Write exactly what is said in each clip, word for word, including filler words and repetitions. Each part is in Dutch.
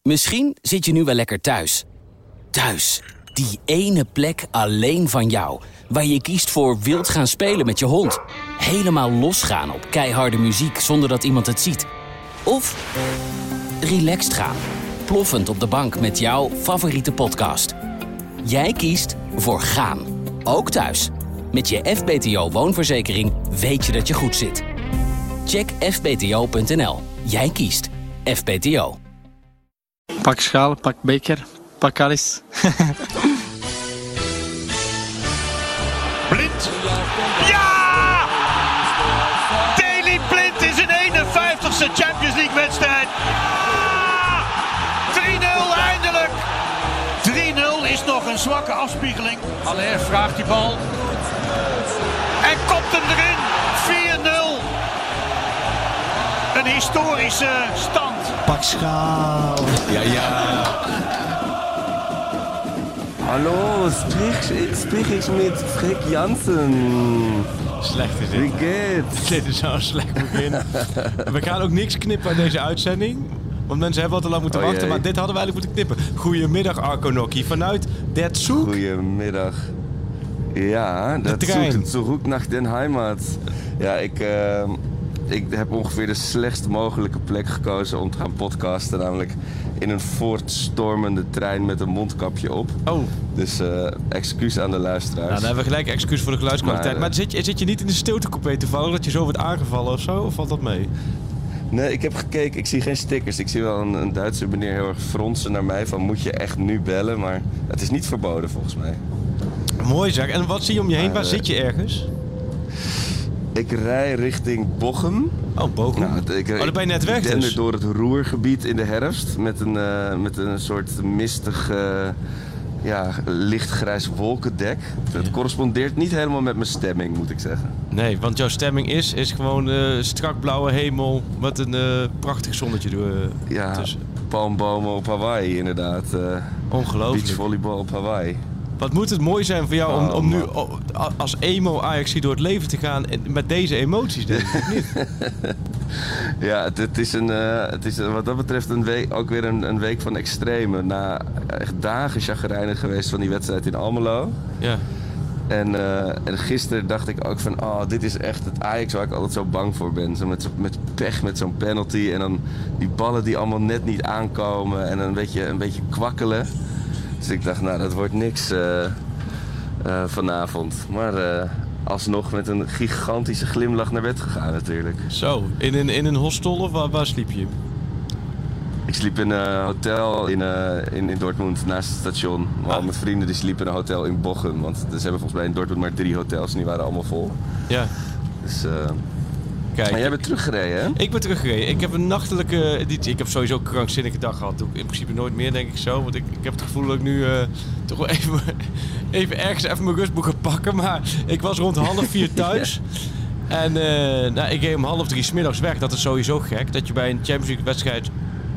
Misschien zit je nu wel lekker thuis. Thuis, die ene plek alleen van jou. Waar je kiest voor wild gaan spelen met je hond. Helemaal losgaan op keiharde muziek zonder dat iemand het ziet. Of relaxed gaan, ploffend op de bank met jouw favoriete podcast. Jij kiest voor gaan, ook thuis. Met je F B T O-woonverzekering weet je dat je goed zit. Check f b t o punt n l. Jij kiest F B T O. Pak schaal, pak beker, pak alles. Blind. Ja! Daley Blind is in eenenvijftigste Champions League wedstrijd. Ja! drie nul eindelijk. drie nul is nog een zwakke afspiegeling. Allaire vraagt die bal. En kopt hem erin. vier nul. Een historische stand. Pak schaal. Ja, ja. Hallo, spreek, spreek ik met Freek Jansen. Slecht is dit. Wie geht's? Dit is zo'n slecht begin. We gaan ook niks knippen aan deze uitzending. Want mensen hebben al te lang moeten Oh, wachten. jee. Maar dit hadden we eigenlijk moeten knippen. Goedemiddag Arco Nokkie. Vanuit Der Zug. Goedemiddag. Ja, De dat trein. zoekt terug naar den Heimat. Ja, ik, uh, ik heb ongeveer de slechtst mogelijke plek gekozen om te gaan podcasten. Namelijk in een voortstormende trein met een mondkapje op. Oh, Dus uh, excuus aan de luisteraars. nou, dan hebben we gelijk excuus voor de geluidskwaliteit. Maar, Maar, uh, zit, je, zit je niet in de stiltecoupé toevallig dat je zo wordt aangevallen of zo? Of valt dat mee? Nee, ik heb gekeken. Ik zie geen stickers. Ik zie wel een, een Duitse meneer heel erg fronsen naar mij van moet je echt nu bellen? Maar het is niet verboden volgens mij. Mooi zeg. En wat zie je om je heen? Maar, Waar uh, zit je ergens? Ik rij richting Bochum. Oh, Bochum. Nou, het- ik, oh, dan ben je net ik weg dender dus. door het Ruhrgebied in de herfst met een, uh, met een soort mistig, uh, ja, lichtgrijs wolkendek. Het correspondeert niet helemaal met mijn stemming, moet ik zeggen. Nee, want jouw stemming is, is gewoon uh, strak blauwe hemel met een uh, prachtig zonnetje door, uh, Ja, tussen. palmbomen op Hawaii inderdaad. Uh, Ongelooflijk. beachvolleybal op Hawaii. Wat moet het mooi zijn voor jou om, Oh, om nu man. oh, als emo Ajaxie door het leven te gaan en met deze emoties, denk ik, of niet? Ja, het, het is, een, uh, het is uh, wat dat betreft een week, ook weer een, een week van extreme. Na echt dagen chagrijnig geweest van die wedstrijd in Almelo. Ja. En, uh, en gisteren dacht ik ook van, oh, dit is echt het Ajax waar ik altijd zo bang voor ben. Zo met, zo- met pech, met zo'n penalty en dan die ballen die allemaal net niet aankomen en een beetje, een beetje kwakkelen. Dus ik dacht, nou, dat wordt niks uh, uh, vanavond. Maar uh, alsnog met een gigantische glimlach naar bed gegaan natuurlijk. Zo, in een, in een hostel of waar, waar sliep je? Ik sliep in een hotel in, uh, in, in Dortmund naast het station. Maar al mijn vrienden die sliepen in een hotel in Bochum. Want ze hebben volgens mij in Dortmund maar drie hotels en die waren allemaal vol. Ja, Dus, uh, kijk. maar jij bent teruggereden, hè? Ik ben teruggereden. Ik heb een nachtelijke editie. Ik heb sowieso een krankzinnige dag gehad. Doe ik in principe nooit meer, denk ik zo. Want ik, ik heb het gevoel dat ik nu uh, toch wel even, even ergens even mijn rust moet gaan pakken. Maar ik was rond half vier thuis. En uh, nou, ik ging om half drie 's middags weg. Dat is sowieso gek. Dat je bij een Champions League wedstrijd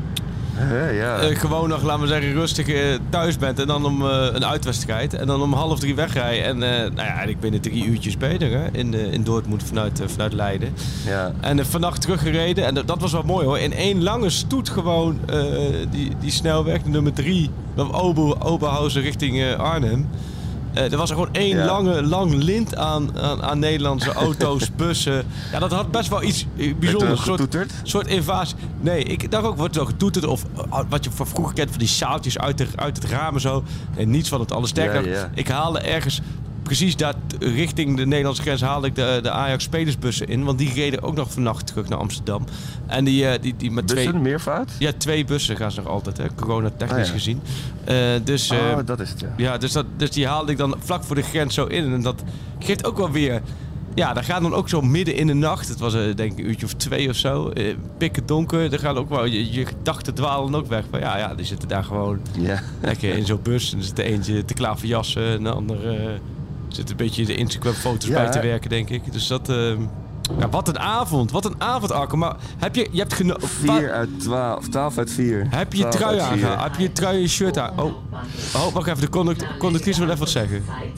Hè, ja. uh, gewoon nog, laten we zeggen, rustig uh, thuis bent. En dan om uh, een uitwedstrijd. En dan om half drie wegrijden. En uh, nou ja, eigenlijk binnen drie uurtjes beter hè? In, uh, in Dortmund vanuit, uh, vanuit Leiden. ja. En uh, vannacht teruggereden. En dat, dat was wel mooi hoor. In één lange stoet gewoon uh, die, die snelweg, de nummer drie. Van Ober, Oberhausen richting uh, Arnhem. Uh, er was er gewoon één Ja. lange, lang lint aan, aan, aan Nederlandse auto's, bussen. Ja, dat had best wel iets uh, Werd er bijzonders. nog Een soort, getoeterd? soort invasie. Nee, ik dacht ook, wordt er nog getoeterd? Of uh, wat je van vroeger kent, van die zaaltjes uit, de, uit het raam en zo. Nee, niets van het alles. Sterker, Ja, ja. ik haalde ergens precies daar richting de Nederlandse grens haalde ik de, de Ajax spelersbussen in. Want die reden ook nog vannacht terug naar Amsterdam. En die, uh, die, die met Bussen, twee... meervoud? Ja, twee bussen gaan ze nog altijd, hè, corona-technisch Oh, ja. gezien. Uh, dus, uh, Oh, dat is het, ja. ja, dus, dat, dus die haalde ik dan vlak voor de grens zo in. En dat geeft ook wel weer... Ja, daar gaat dan ook zo midden in de nacht. Het was uh, denk ik een uurtje of twee of zo. Uh, pikken donker. Daar gaan ook wel... Je, je gedachten dwalen ook weg. Maar ja, ja, die zitten daar gewoon Ja. lekker in zo'n bus. En er zit er eentje te klaverjassen. En de ander uh, zit een beetje de Instagram-foto's Ja. bij te werken, denk ik. Dus dat... Uh, ja, wat een avond. Wat een avond, Arco. Maar heb je... Je hebt geno- vier uit twaalf. twaalf uit vier. Heb je je twaalf trui uit vier. aangehaald? Heb je je trui en je shirt aan? Oh, oh wacht even. De conduct- conductrice wil even wat zeggen.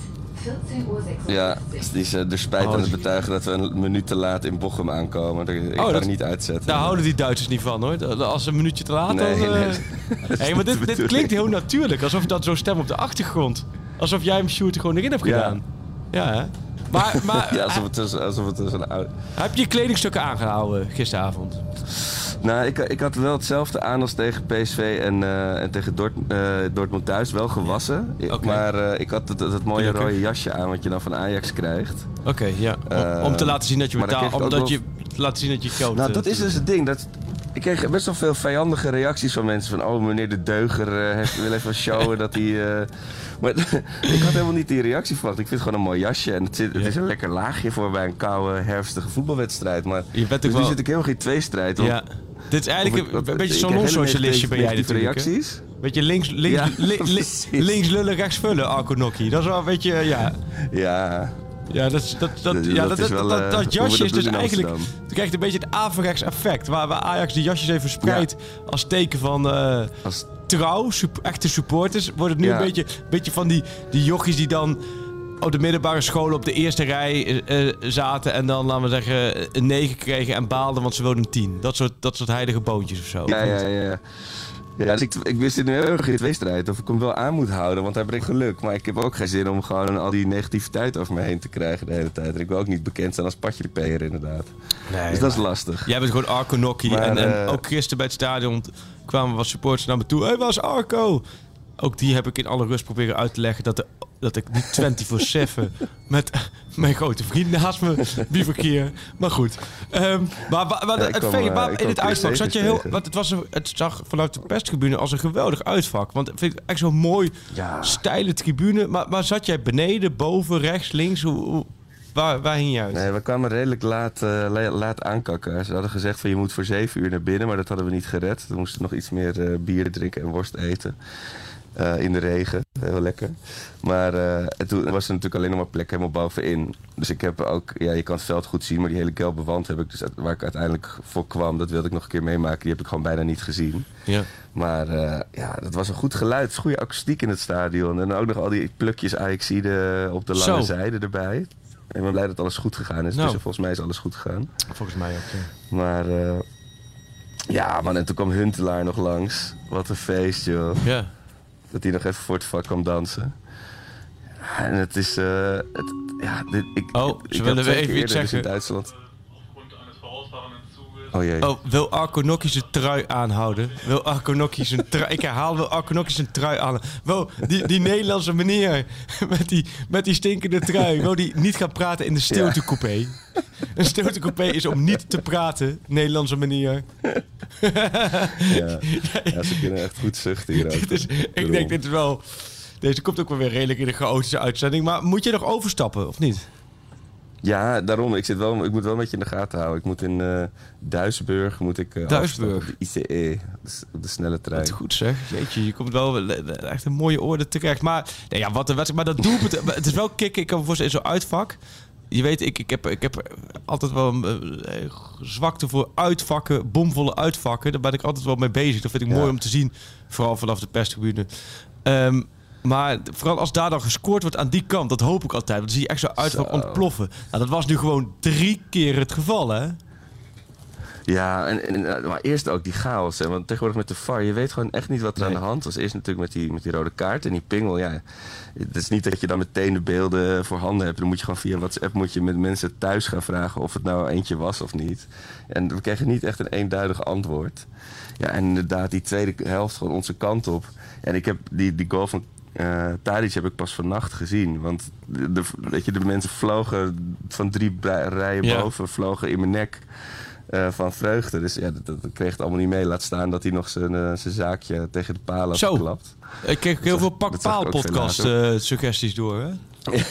Ja, die is er spijt Oh, aan het die- betuigen dat we een minuut te laat in Bochum aankomen. Ik ga Oh, dat- er niet uitzetten. Daar houden die Duitsers niet van, hoor. Dat- Als een minuutje te laat, Nee, dan... nee. eh, Hey, maar dit, dit klinkt heel natuurlijk. Alsof dat zo'n stem op de achtergrond. Alsof jij hem shoot er gewoon erin hebt Ja. gedaan. Ja, hè? Maar, maar Ja, alsof het is, alsof het is een oud... heb je je kledingstukken aangehouden gisteravond? Nou, ik, ik had wel hetzelfde aan als tegen P S V en, uh, en tegen Dort, uh, Dortmund thuis. Wel gewassen. Okay. Maar uh, ik had het, het mooie Gelukkig. rode jasje aan wat je dan van Ajax krijgt. Oké, okay, ja. Om, Uh, om te laten zien dat je maar dan betaalt. kreeg ik Omdat ook je te laten zien dat je geld... Nou, uh, dat is dus het ding. Dat, ik kreeg best wel veel vijandige reacties van mensen. Van, oh, meneer De Deuger uh, heeft, wil even showen dat hij... Uh... Maar ik had helemaal niet die reactie verwacht. Ik vind het gewoon een mooi jasje. En het, zit, het is een lekker laagje voor bij een koude, herfstige voetbalwedstrijd. Maar Je bent dus ook nu wel... zit ik helemaal geen tweestrijd. Want... Ja. Dit is eigenlijk Ik- een, een beetje ik zo'n kreeg hele non-socialistje ben jij negatieve natuurlijk. hè? reacties. Beetje links, links, Ja, li- li- precies. links lullen, rechts vullen, Arco Nokkie. Dat is wel een beetje, ja... Ja, Ja, dat, is- dat, dat, Dat- ja, dat dat, is wel, dat, eh, dat hoe we jasje dat is dus doen in eigenlijk... Amsterdam. Je krijgt een beetje het averechts effect. Waar, waar Ajax die jasjes heeft verspreid als teken van eh, als, trouw, sup- echte supporters... wordt het nu Ja. een beetje, beetje van die, die jochies die dan op de middelbare school op de eerste rij eh, eh, zaten... en dan, laten we zeggen, een negen kregen en baalden, want ze wilden een tien. Dat soort, dat soort heilige boontjes of zo. ja, ja, ja. Ja, dus ik, ik wist nu heel erg in tweestrijd of ik hem wel aan moet houden, want hij brengt geluk. Maar ik heb ook geen zin om gewoon al die negativiteit over me heen te krijgen de hele tijd. En ik wil ook niet bekend zijn als patjepeer inderdaad. Nee, Dus dat is lastig. Jij bent gewoon Arco Nokkie. Maar, En, en eh, ook gisteren bij het stadion kwamen wat supporters naar me toe. Hé, hey, waar is Arco? Ook die heb ik in alle rust proberen uit te leggen dat, de, dat ik niet vierentwintig zeven met mijn grote vriend naast me bivakkeer. Maar goed. Um, maar maar, maar Ja, ik het kwam, ve- uh, maar ik in het kwam uitvak Chris zat je heel... tegen. Want het, was een, het zag vanuit de perstribune als een geweldig uitvak. Want ik vind het echt zo'n mooi, Ja. steile tribune. Maar, maar zat jij beneden, boven, rechts, links? Hoe, hoe- waar, waar hing je uit? Nee, we kwamen redelijk laat, uh, la- laat aankakken. Ze hadden gezegd van je moet voor zeven uur naar binnen, maar dat hadden we niet gered. We moesten nog iets meer uh, bier drinken en worst eten. Uh, in de regen, heel lekker. Maar uh, en toen was er natuurlijk alleen nog maar plek helemaal bovenin. Dus ik heb ook, ja, je kan het veld goed zien, maar die hele gelbe wand heb ik dus, waar ik uiteindelijk voor kwam, dat wilde ik nog een keer meemaken. Die heb ik gewoon bijna niet gezien. Ja. Maar uh, ja, dat was een goed geluid, het is goede akoestiek in het stadion. En ook nog al die plukjes Ajaxide op de lange Zo. zijde erbij. Ik ben blij dat alles goed gegaan is. Nou. Dus volgens mij is alles goed gegaan. Volgens mij ook, ja. Maar uh, ja, man, en toen kwam Huntelaar nog langs. Wat een feest, joh. Ja. Dat hij nog even voor het vak kwam dansen. Ja, en het is... Uh, het, ja, dit, ik, Oh, ik ze had willen twee weer even keer iets eerder dus zeggen. in Duitsland. Oh jee. Oh, wil Arco Nokkie zijn trui aanhouden? Wil Arco Nokkie zijn trui... Ik herhaal, wil Arco Nokkie zijn trui aanhouden? Wil die, die Nederlandse meneer met die, met die stinkende trui... wil die niet gaan praten in de stiltecoupé? Een stiltecoupé is om niet te praten, Nederlandse meneer. Ja. Ja, ze kunnen echt goed zuchten hier ook. Dit is, ik denk, dit is wel... Deze komt ook wel weer redelijk in de chaotische uitzending. Maar moet je nog overstappen, of niet? Ja, daarom. Ik, zit wel, ik moet wel een beetje in de gaten houden. Ik moet in uh, Duisburg, moet ik uh, Duisburg? afstappen op de I C E, de, de snelle trein. Dat is goed zeg. Jeetje, je komt wel echt een mooie orde terecht. Maar, nee, ja, wat een wedstrijd. Maar dat doelpunt, het is wel kicken. Ik kan me voorstellen, in zo'n uitvak. Je weet, ik, ik, heb, ik heb altijd wel een uh, zwakte voor uitvakken, bomvolle uitvakken. Daar ben ik altijd wel mee bezig. Dat vind ik Ja. mooi om te zien. Vooral vanaf de perstribune. Um, maar vooral als daar dan gescoord wordt aan die kant, dat hoop ik altijd. Want dan zie je echt zo'n uitvak Zo. ontploffen. Nou, dat was nu gewoon drie keer het geval, hè? Ja, en, en, maar eerst ook die chaos. Hè? Want tegenwoordig met de V A R, je weet gewoon echt niet wat er Nee. aan de hand was. Eerst natuurlijk met die, met die rode kaart en die pingel. Ja, het is niet dat je dan meteen de beelden voorhanden hebt. Dan moet je gewoon via WhatsApp moet je met mensen thuis gaan vragen of het nou eentje was of niet. En we kregen niet echt een eenduidig antwoord. Ja, en inderdaad, die tweede helft gewoon onze kant op. En ik heb die, die goal van Uh, Tadic heb ik pas vannacht gezien. Want de, de, weet je, de mensen vlogen van drie brei- rijen Ja. boven, vlogen in mijn nek uh, van vreugde. Dus ja, dat, dat kreeg het allemaal niet mee. Laat staan dat hij nog zijn, uh, zijn zaakje tegen de palen had Zo. geklapt. Ik kreeg heel Dat veel zag- Pak dat zag Paal ik ook veel podcast later. uh, suggesties door, hè?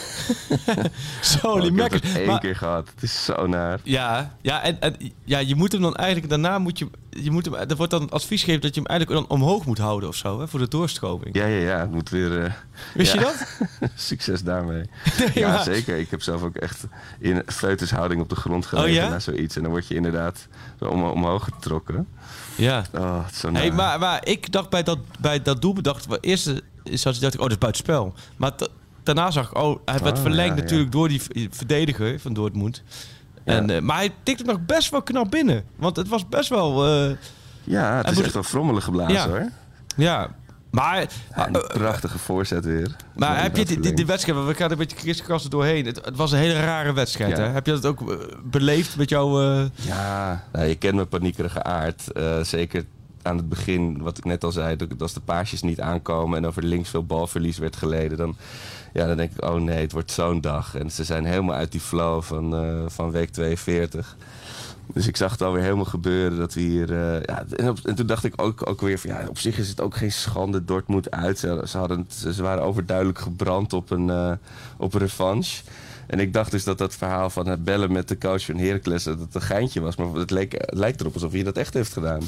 Zo, Oh, die ik heb mekkers. het één Maar- keer gehad. Het is zo naar. Ja, ja, en, en ja, je moet hem dan eigenlijk daarna moet je, je moet hem, er wordt dan advies gegeven dat je hem eigenlijk dan omhoog moet houden of zo, hè, voor de doorstroming. Ja, ja, ja. Het moet weer... Uh, Wist ja. je dat? Succes daarmee. Nee, Ja, maar- zeker. Ik heb zelf ook echt in foetushouding op de grond gelegen Oh, ja? na zoiets. En dan word je inderdaad zo om, omhoog getrokken. Ja. Oh, het is zo naar. Hey, maar, maar ik dacht bij dat, bij dat doelbedacht, eerst dacht ik, oh, dat is buitenspel. Maar dat, daarna zag ik, oh, hij werd Oh, verlengd ja, natuurlijk ja. door die verdediger van Dortmund. Ja. En, uh, maar hij tikte nog best wel knap binnen. Want het was best wel... Uh, ja, het is moest... echt wel frommelig geblazen ja. hoor. Ja, maar... Ja, een prachtige voorzet weer. Maar ja, heb je die, die, die wedstrijd, we gaan een beetje kriskasten doorheen. Het, het was een hele rare wedstrijd, ja. hè? Heb je dat ook uh, beleefd met jouw... Uh... Ja, nou, je kent mijn paniekerige aard. Uh, zeker aan het begin, wat ik net al zei, dat als de paasjes niet aankomen en over links veel balverlies werd geleden, dan, ja, dan denk ik, oh nee, het wordt zo'n dag. En ze zijn helemaal uit die flow van, uh, van week tweeënveertig. Dus ik zag het alweer helemaal gebeuren dat we hier... Uh, ja, en, op, en toen dacht ik ook, ook weer van, ja, op zich is het ook geen schande, Dortmund uit. Ze, ze, hadden het, ze waren overduidelijk gebrand op een, uh, op een revanche. En ik dacht dus dat dat verhaal van het bellen met de coach van Heracles dat het een geintje was. Maar het, leek, het lijkt erop alsof hij dat echt heeft gedaan.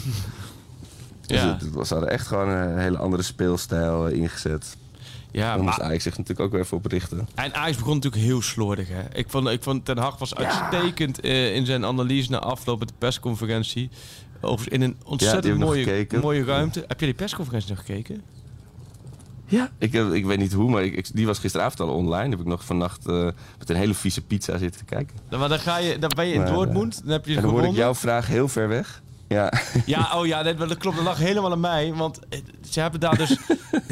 Dus ja. het, het, ze hadden echt gewoon een hele andere speelstijl uh, ingezet. Ja, dan moest Ajax zich natuurlijk ook weer even oprichten. En Ajax begon natuurlijk heel slordig. Hè? Ik, vond, ik vond Ten Hag was uitstekend ja. uh, in zijn analyse na afloop met de persconferentie. Over, in een ontzettend ja, mooie, mooie ruimte. Heb je die persconferentie nog gekeken? Ja, ik, ik weet niet hoe, maar ik, ik, die was gisteravond al online. Heb ik nog vannacht uh, met een hele vieze pizza zitten kijken. Maar dan, ga je, dan ben je in maar, Dortmund. Dan heb je en dan hoor ik jouw vraag heel ver weg. Ja, ja, oh ja, dat klopt. Dat lag helemaal aan mij. Want ze hebben daar dus...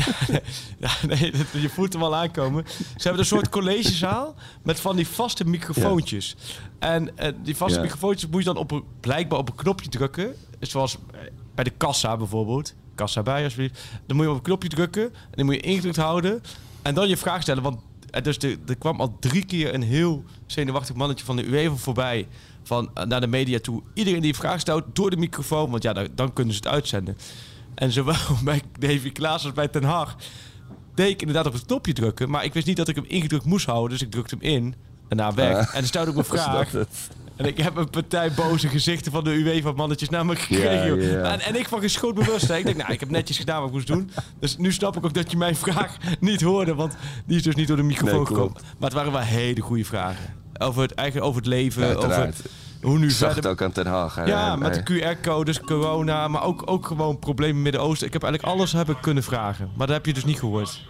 ja, nee, je voelt hem al aankomen. Ze hebben een soort collegezaal met van die vaste microfoontjes. Ja. En uh, die vaste ja. microfoontjes moet je dan op een, blijkbaar op een knopje drukken. Zoals bij de kassa bijvoorbeeld. Kassa bij, alsjeblieft. Dan moet je op een knopje drukken. En dan moet je ingedrukt houden. En dan je vraag stellen. Want dus de, er kwam al drie keer een heel zenuwachtig mannetje van de UEFA voorbij... Van, uh, naar de media toe. Iedereen die een vraag stelt door de microfoon. Want ja, dan, dan kunnen ze het uitzenden. En zowel bij Davy Klaas als bij Ten Hag deed ik inderdaad op het knopje drukken. Maar ik wist niet dat ik hem ingedrukt moest houden. Dus ik drukte hem in. En daarna weg. Uh, en dan stelde ik mijn vraag. En ik heb een partij boze gezichten van de UEFA-mannetjes naar me gekregen. Ja, ja. En, en ik van geen schoot bewust. Hè. Ik denk, nou, ik heb netjes gedaan wat ik moest doen. Dus nu snap ik ook dat je mijn vraag niet hoorde. Want die is dus niet door de microfoon nee, gekomen. Maar het waren wel hele goede vragen. Over het, eigen, over het leven, ja, over hoe nu ik zag verder... het ook aan Ten Hag. Hè? Ja, met de Q R-codes, corona, maar ook, ook gewoon problemen in het Midden-Oosten. Ik heb eigenlijk alles heb ik kunnen vragen. Maar dat heb je dus niet gehoord.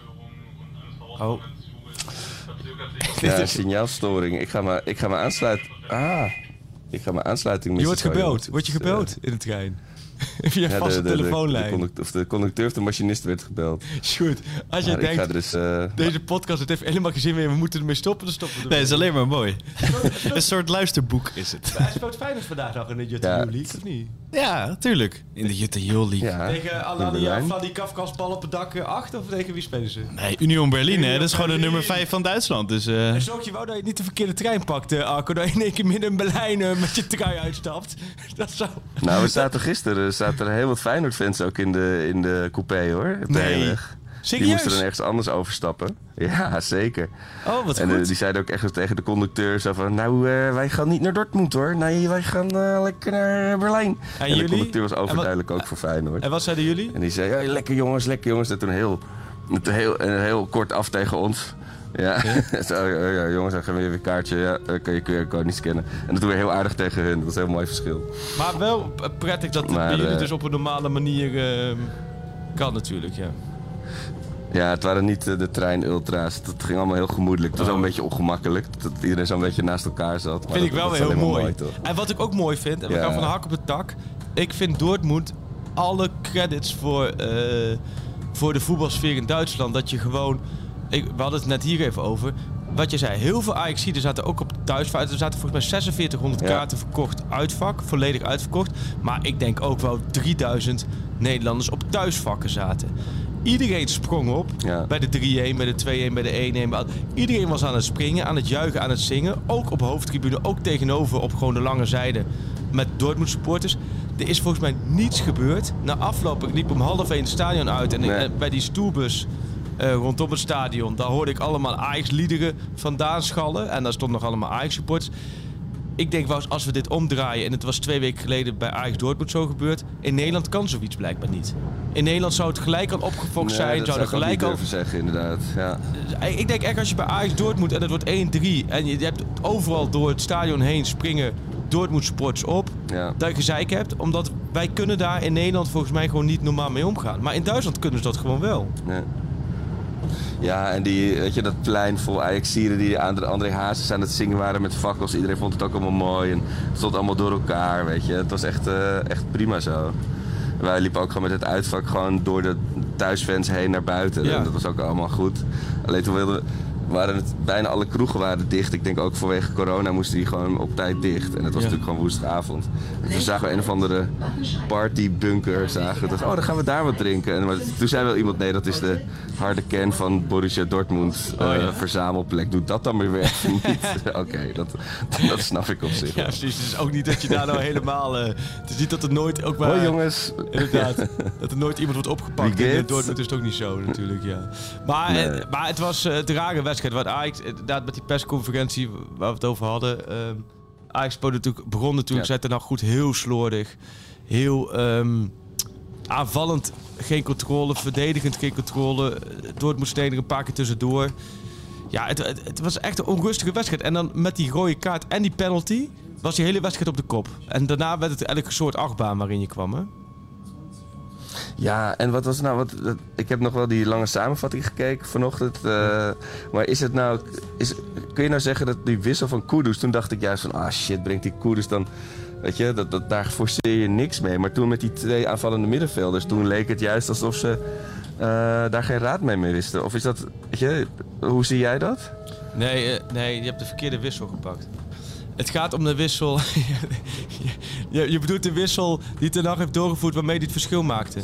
Oh. Ja, signaalstoring. Ik ga me, ik ga me aansluiten. Ah, ik ga mijn aansluiting missen. Je wordt gebeld. Word je gebeld in de trein? Via ja, vaste de, de, telefoonlijn. De, de, conducteur, of de conducteur of de machinist werd gebeld. Goed. Als je denkt, dus, uh, deze podcast het heeft helemaal geen zin meer, we moeten ermee stoppen, dan stoppen we ermee. Nee, het is alleen maar mooi. Een soort luisterboek is het. Hij speelt Feyenoord vandaag nog in de Jutta ja. League, of niet? Ja, natuurlijk. In de Jutta League. Ja, tegen Alanya van die Kafkasbal op het dak acht, of tegen wie spelen ze? Nee, Union Berlin, hè. Dat is gewoon de nummer vijf van Duitsland. Dus, uh... En zorg je wel dat je niet de verkeerde trein pakt, uh, Arco. Dat je in één keer midden in Berlijn uh, met je trui uitstapt. Dat zou... Nou, we zaten gisteren zaten er heel wat Feyenoord-fans ook in de, in de coupé, hoor. Op de nee. Die moesten dan ergens anders overstappen. Ja, zeker. Oh, wat en goed. Uh, die zeiden ook echt tegen de conducteur zo van... Nou, uh, wij gaan niet naar Dortmund, hoor. Nee, wij gaan uh, lekker naar Berlijn. En, en jullie? De conducteur was overduidelijk ook voor Feyenoord. En wat zeiden jullie? En die zei, ja, lekker jongens, lekker jongens. Dat toen heel, heel, heel kort af tegen ons... Ja, ja. Zo, ja jongens, dan gaan we even een kaartje. Ja, dan kan je Q R-code niet scannen. En dat doen we heel aardig tegen hun. Dat is een heel mooi verschil. Maar wel prettig dat het maar, bij jullie uh, dus op een normale manier uh, kan natuurlijk, ja. Ja, het waren niet uh, de trein-ultra's. Het ging allemaal heel gemoedelijk. Het was oh. ook een beetje ongemakkelijk. Dat iedereen zo'n beetje naast elkaar zat. Maar vind dat, ik wel weer heel mooi. mooi en wat ik ook mooi vind, en we ja. gaan van de hak op de tak. Ik vind Dortmund alle credits voor, uh, voor de voetbalsfeer in Duitsland. Dat je gewoon... Ik, we hadden het net hier even over. Wat je zei, heel veel Ajaxiden zaten ook op thuisvak. Er zaten volgens mij zesenveertighonderd ja. kaarten verkocht uitvak. Volledig uitverkocht. Maar ik denk ook wel drieduizend Nederlanders op thuisvakken zaten. Iedereen sprong op. Ja. Bij de drie-een, bij de twee-een, bij de één-een. Iedereen was aan het springen, aan het juichen, aan het zingen. Ook op hoofdtribune, ook tegenover op gewoon de lange zijde. Met Dortmund supporters. Er is volgens mij niets gebeurd. Na afloop, ik liep om half één het stadion uit. En, nee. en bij die stoelbus... Uh, rondom het stadion. Daar hoorde ik allemaal Ajax-liederen vandaan schallen. En daar stonden nog allemaal Ajax-supporters. Ik denk wel eens, als we dit omdraaien... en het was twee weken geleden bij Ajax-Dortmund zo gebeurd... in Nederland kan zoiets blijkbaar niet. In Nederland zou het gelijk al opgefokt nee, zijn. Dat zou er gelijk al... zeggen, inderdaad. Ja. Ik denk echt, als je bij Ajax-Dortmund... en het wordt één drie... en je hebt overal door het stadion heen springen... Dortmund-supporters op... Ja. dat je gezeik hebt. Omdat wij kunnen daar in Nederland volgens mij gewoon niet normaal mee omgaan. Maar in Duitsland kunnen ze dat gewoon wel. Nee. Ja, en die, weet je, dat plein vol Ajaxieren die aan de André Hazes aan het zingen waren met fakkels. Iedereen vond het ook allemaal mooi en het stond allemaal door elkaar, weet je. Het was echt, uh, echt prima zo. Wij liepen ook gewoon met het uitvak gewoon door de thuisfans heen naar buiten. Ja. En dat was ook allemaal goed. Alleen toen wilden we, waren het, bijna alle kroegen waren dicht. Ik denk ook vanwege corona moesten die gewoon op tijd dicht. En het was Ja. natuurlijk gewoon woensdagavond. En toen zagen we een of andere partybunker. Zagen we, dachten, oh, dan gaan we daar wat drinken. En maar toen zei wel iemand, nee, dat is de harde kern van Borussia Dortmund uh, Oh, ja. verzamelplek. Doe dat dan weer weg. Niet. Oké, okay, dat, dat snap ik op zich Ja, wel. precies. Het is ook niet dat je daar nou helemaal... Uh, het is niet dat er nooit ook maar... Hoi jongens. Inderdaad. Dat er nooit iemand wordt opgepakt. Wie In geht's? Dortmund is het ook niet zo natuurlijk, ja. Maar, Nee. eh, maar het was uh, een rare wedstrijd. Want Ajax, inderdaad met die persconferentie waar we het over hadden... Uh, Ajax natuurlijk, begon natuurlijk, Ja. zette nou goed, heel slordig. Heel um, aanvallend, geen controle. Verdedigend, geen controle. Dortmund steed er een paar keer tussendoor. Ja, het, het, het was echt een onrustige wedstrijd. En dan met die rode kaart en die penalty... was die hele wedstrijd op de kop. En daarna werd het eigenlijk een soort achtbaan waarin je kwam, hè? Ja, en wat was het nou? Wat, dat, ik heb nog wel die lange samenvatting gekeken vanochtend. Uh, maar is het nou... Is, kun je nou zeggen dat die wissel van Kudus... Toen dacht ik juist van, ah shit, brengt die Kudus dan... Weet je, dat, dat, daar forceer je niks mee. Maar toen met die twee aanvallende middenvelders... Toen leek het juist alsof ze uh, daar geen raad mee mee wisten. Of is dat... Weet je, hoe zie jij dat? Nee, uh, nee, je hebt de verkeerde wissel gepakt. Het gaat om de wissel... je, je bedoelt de wissel die Ten Hag heeft doorgevoerd... waarmee hij het verschil maakte.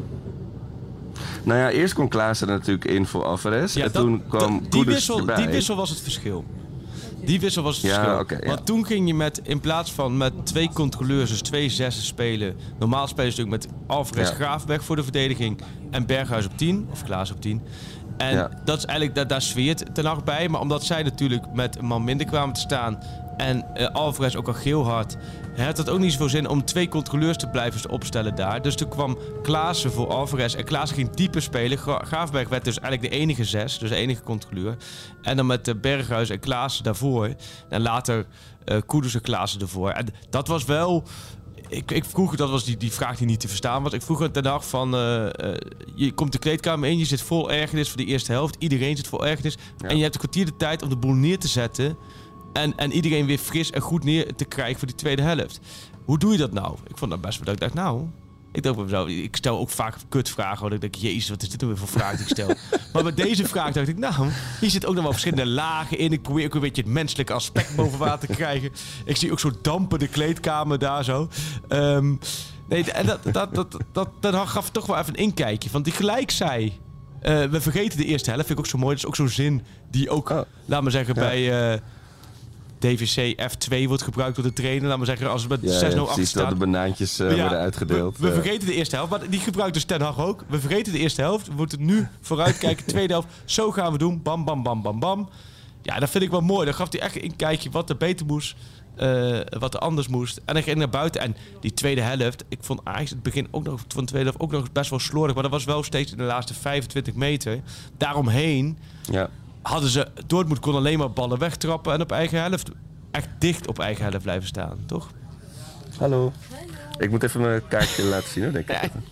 Nou ja, eerst kwam Klaassen er natuurlijk in voor Alvarez. Ja, en dat, toen kwam dat, die, Kudus wissel, erbij. die wissel was het verschil. Die wissel was het Ja, verschil. okay, ja. Want toen ging je met, in plaats van met twee controleurs, dus twee zessen spelen... Normaal spelen ze natuurlijk met Alvarez, Ja. Graafberg voor de verdediging... en Berghuis op tien, of Klaas op tien. En Ja. dat is eigenlijk, daar, daar zweert Ten Hag bij. Maar omdat zij natuurlijk met een man minder kwamen te staan... en uh, Alvarez ook al geel had... had het ook niet zoveel zin om twee controleurs te blijven opstellen daar. Dus toen kwam Klaassen voor Alvarez. En Klaassen ging dieper spelen. Gra- Graafberg werd dus eigenlijk de enige zes. Dus de enige controleur. En dan met uh, Berghuis en Klaassen daarvoor. En later uh, Kudus en Klaassen ervoor. En dat was wel... Ik, ik vroeg, dat was die, die vraag die niet te verstaan was. Ik vroeg aan Ten Hag van... Uh, uh, je komt de kleedkamer in, je zit vol ergernis voor de eerste helft. Iedereen zit vol ergernis. Ja. En je hebt een kwartier de tijd om de boel neer te zetten... En, en iedereen weer fris en goed neer te krijgen voor die tweede helft. Hoe doe je dat nou? Ik vond dat best wel dat ik dacht, nou... Ik dacht bij mezelf, ik stel ook vaak kutvragen. Want ik denk, jezus, wat is dit nou weer voor vraag die ik stel? Maar bij deze vraag dacht ik, nou... Hier zit ook nog wel verschillende lagen in. Ik probeer ook een beetje het menselijke aspect boven water te krijgen. Ik zie ook zo'n dampende kleedkamer daar zo. Um, nee, en dat, dat, dat, dat, dat gaf toch wel even een inkijkje. Want die gelijk zei... Uh, we vergeten de eerste helft. Vind ik ook zo mooi. Dat is ook zo'n zin die ook, oh. laat maar zeggen, ja. bij... Uh, D V C F twee wordt gebruikt door de trainer. Laat maar zeggen, als het met ja, zes nul ja, achter precies, staat. dat de banaantjes uh, ja, worden uitgedeeld. We, we uh. vergeten de eerste helft, maar die gebruikt dus Ten Hag ook. We vergeten de eerste helft. We moeten nu vooruitkijken. Tweede helft, zo gaan we doen. Bam, bam, bam, bam, bam. Ja, dat vind ik wel mooi. Dan gaf hij echt een kijkje wat er beter moest. Uh, wat er anders moest. En dan ging naar buiten. En die tweede helft, ik vond eigenlijk het begin ook nog van de tweede helft ook nog best wel slordig. Maar dat was wel steeds in de laatste vijfentwintig meter. Daaromheen ja. hadden ze... Dortmund kon alleen maar ballen wegtrappen en op eigen helft... echt dicht op eigen helft blijven staan, toch? Hallo. Ik moet even mijn kaartje laten zien, hoor, denk ik. Ja.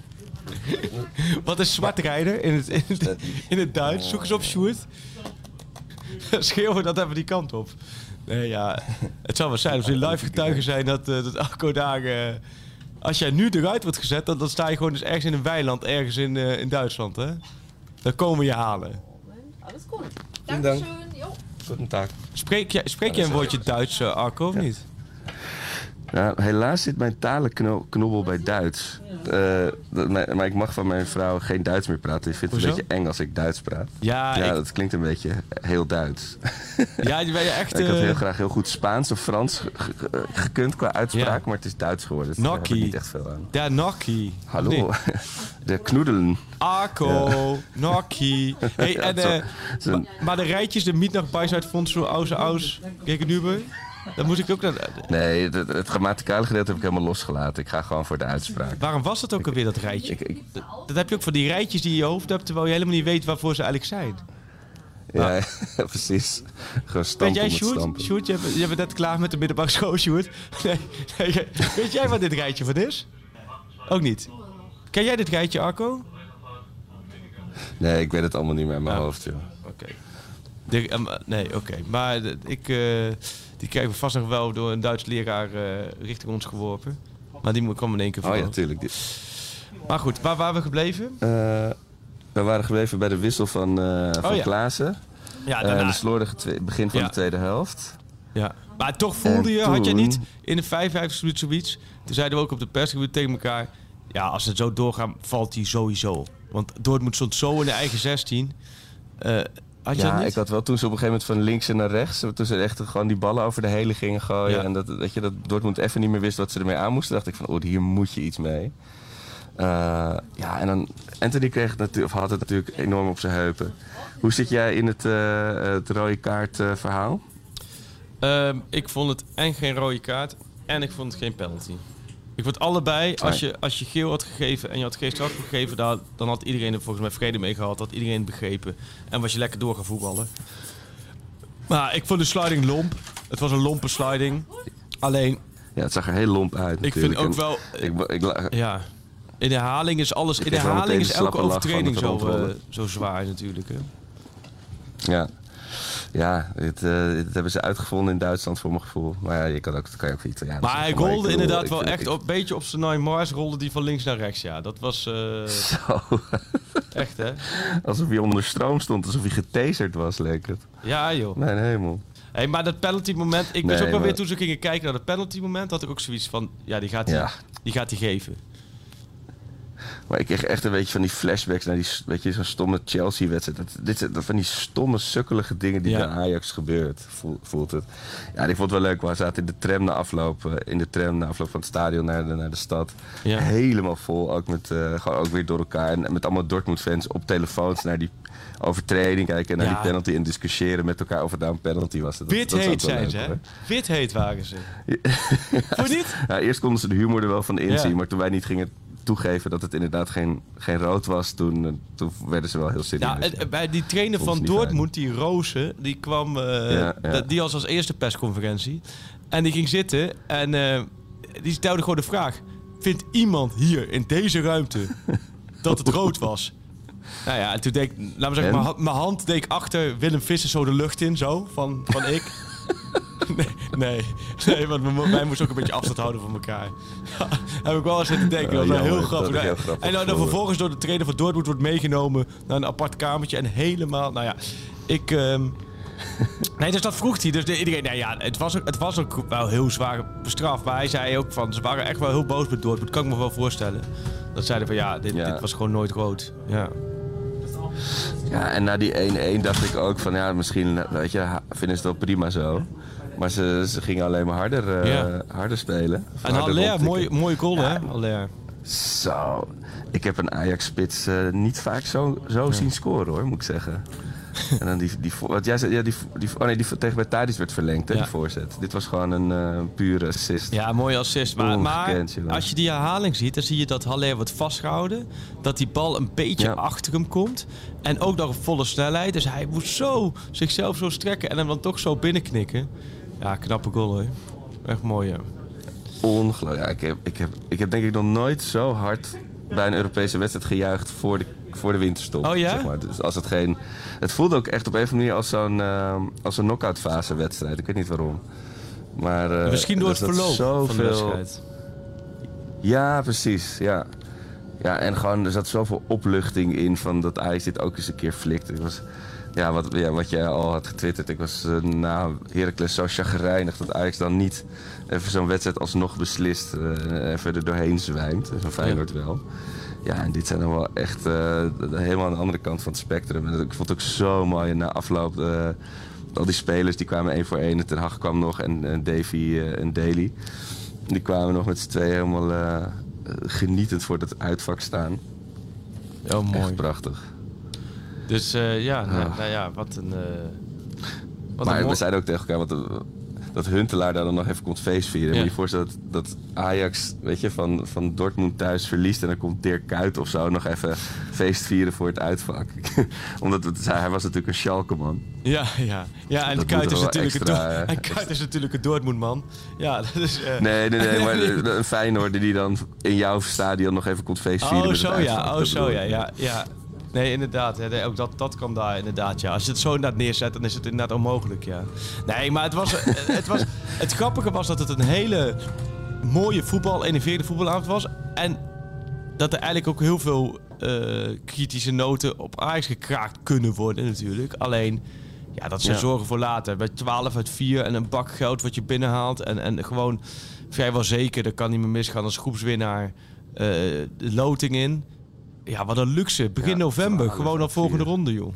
Wat is zwartrijder in het, in, het, in het Duits? Zoek eens op, Sjoerd. Schreeuwen dat even die kant op. Nee, ja. Het zou wel zijn als we live getuigen zijn dat, uh, dat Arco daar... Uh, als jij nu eruit wordt gezet, dan, dan sta je gewoon dus ergens in een weiland, ergens in, uh, in Duitsland, hè? Dan komen we je halen. Alles goed. Dankeschön. Goedendag. Spreek jij, spreek jij een woordje Duits, uh, Arco, of ja. niet? Ja, helaas zit mijn talenknobbel bij Duits. Uh, dat, maar ik mag van mijn vrouw geen Duits meer praten. Ik vind het Hoezo? een beetje eng als ik Duits praat. Ja, ja ik... dat klinkt een beetje heel Duits. Ja, die ben je echt... Ik had uh... heel graag heel goed Spaans of Frans ge- ge- gekund qua uitspraak, ja. Maar het is Duits geworden. Dus daar heb ik niet echt veel aan. Ja, Nokkie. Hallo, nee. de knoedelen. Arco, ja. Nokkie. Hey, en, uh, zo, zo. Maar, maar de rijtjes, de Mietnachtbijs uit vond zo aus aus gegenüber... Dan moest ik ook naar... Nee, het, het grammaticale gedeelte heb ik helemaal losgelaten. Ik ga gewoon voor de uitspraak. Waarom was dat ook alweer, dat rijtje? Ik, ik, dat, dat heb je ook van die rijtjes die je in je hoofd hebt... terwijl je helemaal niet weet waarvoor ze eigenlijk zijn. Ja, ja precies. Gewoon stampen weet jij, met stampen. Sjoerd, je, je bent net klaar met de middelbare school, Sjoerd. Nee, nee, weet jij wat dit rijtje van is? Ook niet. Ken jij dit rijtje, Arco? Nee, ik weet het allemaal niet meer in mijn Ja. hoofd, joh. Oké. Okay. Um, nee, oké. Okay. Maar de, ik, uh, die krijgen we vast nog wel door een Duits leraar uh, richting ons geworpen. Maar die kwam in één keer voor. Oh ja, tuurlijk. Maar goed, waar waren we gebleven? Uh, we waren gebleven bij de wissel van, uh, van oh, ja. Klaassen. Ja, daarna... uh, de slordige twe- begin van ja. de tweede helft. Ja. Maar toch voelde je, toen... had je niet in de vijfenvijftigste minuut zoiets. Toen zeiden we ook op de persgebied tegen elkaar... Ja, als het zo doorgaat, valt hij sowieso. Want Dortmund stond zo in de eigen zestien. Uh, had je ja, dat niet? Ik had wel toen ze op een gegeven moment van links naar rechts... toen ze echt gewoon die ballen over de hele gingen gooien... Ja. en dat, dat, je, dat Dortmund even niet meer wist wat ze ermee aan moesten... dacht ik van, oh, hier moet je iets mee. Uh, ja, en dan... Anthony kreeg het natuurlijk, of had het natuurlijk enorm op zijn heupen. Hoe zit jij in het, uh, het rode kaart uh, verhaal? Uh, ik vond het en geen rode kaart... en ik vond het geen penalty. Ik vond allebei, als je, als je geel had gegeven en je had geen straf gegeven... Dan, dan had iedereen er volgens mij vrede mee gehad. Had iedereen begrepen. En was je lekker door gaan voetballen. Maar ik vond de sliding lomp. Het was een lompe sliding. Alleen... Ja, het zag er heel lomp uit Ik vind ook wel... Ik, ik, ik, ja, in de herhaling is alles... In de herhaling is elke overtreding zo, uh, zo zwaar natuurlijk. Hè? Ja. Ja, dit, uh, dit hebben ze uitgevonden in Duitsland voor mijn gevoel. Maar ja, je kan ook, kan je ook niet. Ja, maar hij rolde rolde inderdaad wel vind, echt een beetje op zijn Neymars, rolde die van links naar rechts. Ja, dat was... Uh, Zo. Echt, hè? Alsof hij onder stroom stond, alsof hij getaserd was, leek het. Ja, joh. Mijn hemel. Hey, maar dat penalty moment... Ik nee, wist ook wel maar... weer toen ze gingen kijken naar dat penalty moment... had ik ook zoiets van... Ja, die gaat hij ja. die gaat hij geven. Maar ik kreeg echt een beetje van die flashbacks naar die, weet je, zo'n stomme Chelsea-wedstrijd. Dat, dit, dat van die stomme, sukkelige dingen die ja. bij Ajax gebeurt, voel, voelt het. Ja, ik vond het wel leuk. We zaten in de tram na afloop, in de tram na afloop van het stadion naar de, naar de stad. Ja. Helemaal vol, ook, met, uh, gewoon ook weer door elkaar. En met allemaal Dortmund-fans op telefoons naar die overtreding kijken en naar ja. die penalty en discussiëren met elkaar of het nou een penalty was. Dat, Wit dat heet zijn ze, hè? Wit heet waren ze. Ja. Vond je niet? Ja, eerst konden ze de humor er wel van inzien, ja. maar toen wij niet gingen toegeven dat het inderdaad geen, geen rood was, toen, toen werden ze wel heel serieus. Ja, ja. Bij die trainer van Dortmund, fijn. die Rozen, die kwam, uh, ja, ja. die was als eerste persconferentie. En die ging zitten en uh, die stelde gewoon de vraag: vindt iemand hier in deze ruimte dat het rood was? Nou ja, en toen deed ik, laat me zeggen, mijn hand deed ik achter Willem Visser zo de lucht in, zo, van, van ik. Nee, nee, nee, want wij moesten ook een beetje afstand houden van elkaar. Ja, heb ik wel eens zitten denken, dat was uh, heel, grappig. heel grappig. En dan, dan vervolgens door de trainer van Dortmund wordt meegenomen naar een apart kamertje en helemaal, nou ja, ik... Um... Nee, dus dat vroeg hij. Dus iedereen, nou ja, het was, ook, het was ook wel heel zwaar bestraft. Maar hij zei ook van, ze waren echt wel heel boos met Dortmund. Kan ik me wel voorstellen. Dat zeiden van, ja, dit, ja. dit was gewoon nooit rood. Ja. Ja, en na die één-één dacht ik ook van, ja, misschien, weet je, vinden ze het wel prima zo. Maar ze, ze gingen alleen maar harder, uh, ja. harder spelen. En Haller, mooi, mooi goal, ja. hè, Haller. Zo, ik heb een Ajax-spits uh, niet vaak zo, zo ja. zien scoren, hoor, moet ik zeggen. En dan die, die, wat jij zei, ja, die, die, oh nee, die tegen bij Tadic werd verlengd, hè, ja. die voorzet. Dit was gewoon een uh, pure assist. Ja, mooie assist. Maar, maar als je die herhaling ziet, dan zie je dat Haller wordt vastgehouden. Dat die bal een beetje ja. achter hem komt. En ook nog op volle snelheid. Dus hij moet zo zichzelf zo strekken en hem dan toch zo binnenknikken. Ja, knappe goal, hoor. Echt mooi, ja. Ongelooflijk. Ja, ik, heb, ik, heb, ik heb denk ik nog nooit zo hard bij een Europese wedstrijd gejuicht voor de voor de winterstop. Oh ja? Zeg maar. Dus als het geen... Het voelde ook echt op een of andere manier als zo'n, uh, als een knock-out fase wedstrijd. Ik weet niet waarom. Maar, uh, misschien door het verloop zoveel... van de wedstrijd. Ja, precies. Ja. Ja, en gewoon, er zat zoveel opluchting in van dat Ajax dit ook eens een keer flikt. Ik was, ja, wat, ja, wat jij al had getwitterd. Ik was uh, na Heracles zo chagrijnig dat Ajax dan niet even zo'n wedstrijd alsnog beslist. Uh, even er doorheen zwijmt. Zo'n Feyenoord ja. wel. Ja, en dit zijn dan wel echt uh, helemaal aan de andere kant van het spectrum. En ik vond het ook zo mooi na afloop. Uh, al die spelers die kwamen één voor één. Ten Hag kwam nog en, en Davy uh, en Daly. Die kwamen nog met z'n tweeën helemaal uh, genietend voor dat uitvak staan. Oh, mooi. Echt prachtig. Dus uh, ja, nou, oh. nou ja, wat een... Uh, wat maar een we zeiden ook tegen elkaar... Wat, uh, dat Huntelaar daar dan nog even komt feestvieren. Ja. Moet je je voorstellen dat, dat Ajax, weet je, van, van Dortmund thuis verliest... en dan komt Dirk Kuyt of zo nog even feestvieren voor het uitvak. Omdat het, hij was natuurlijk een Schalke-man. Ja, ja. ja en dat Kuyt is, natuurlijk extra, een, en Kuyt is natuurlijk een Dortmund-man. Ja, dat is... Uh... Nee, nee, nee, maar een Feyenoorder die dan in jouw stadion nog even komt feestvieren. Oh, met zo het ja, oh, zo ja, ja, ja. Nee, inderdaad. Hè, nee, ook dat, dat kan daar inderdaad, ja. Als je het zo inderdaad neerzet, dan is het inderdaad onmogelijk, ja. Nee, maar het was... het, was het grappige was dat het een hele mooie voetbal, enerverende voetbalavond was. En dat er eigenlijk ook heel veel uh, kritische noten op Ajax gekraakt kunnen worden natuurlijk. Alleen, ja, dat zijn ja. zorgen voor later. Bij twaalf uit vier en een bak geld wat je binnenhaalt. En, en gewoon vrijwel zeker, dat kan niet meer misgaan als groepswinnaar uh, de loting in. Ja, wat een luxe. Begin ja, november. Gewoon al volgende ronde, joh.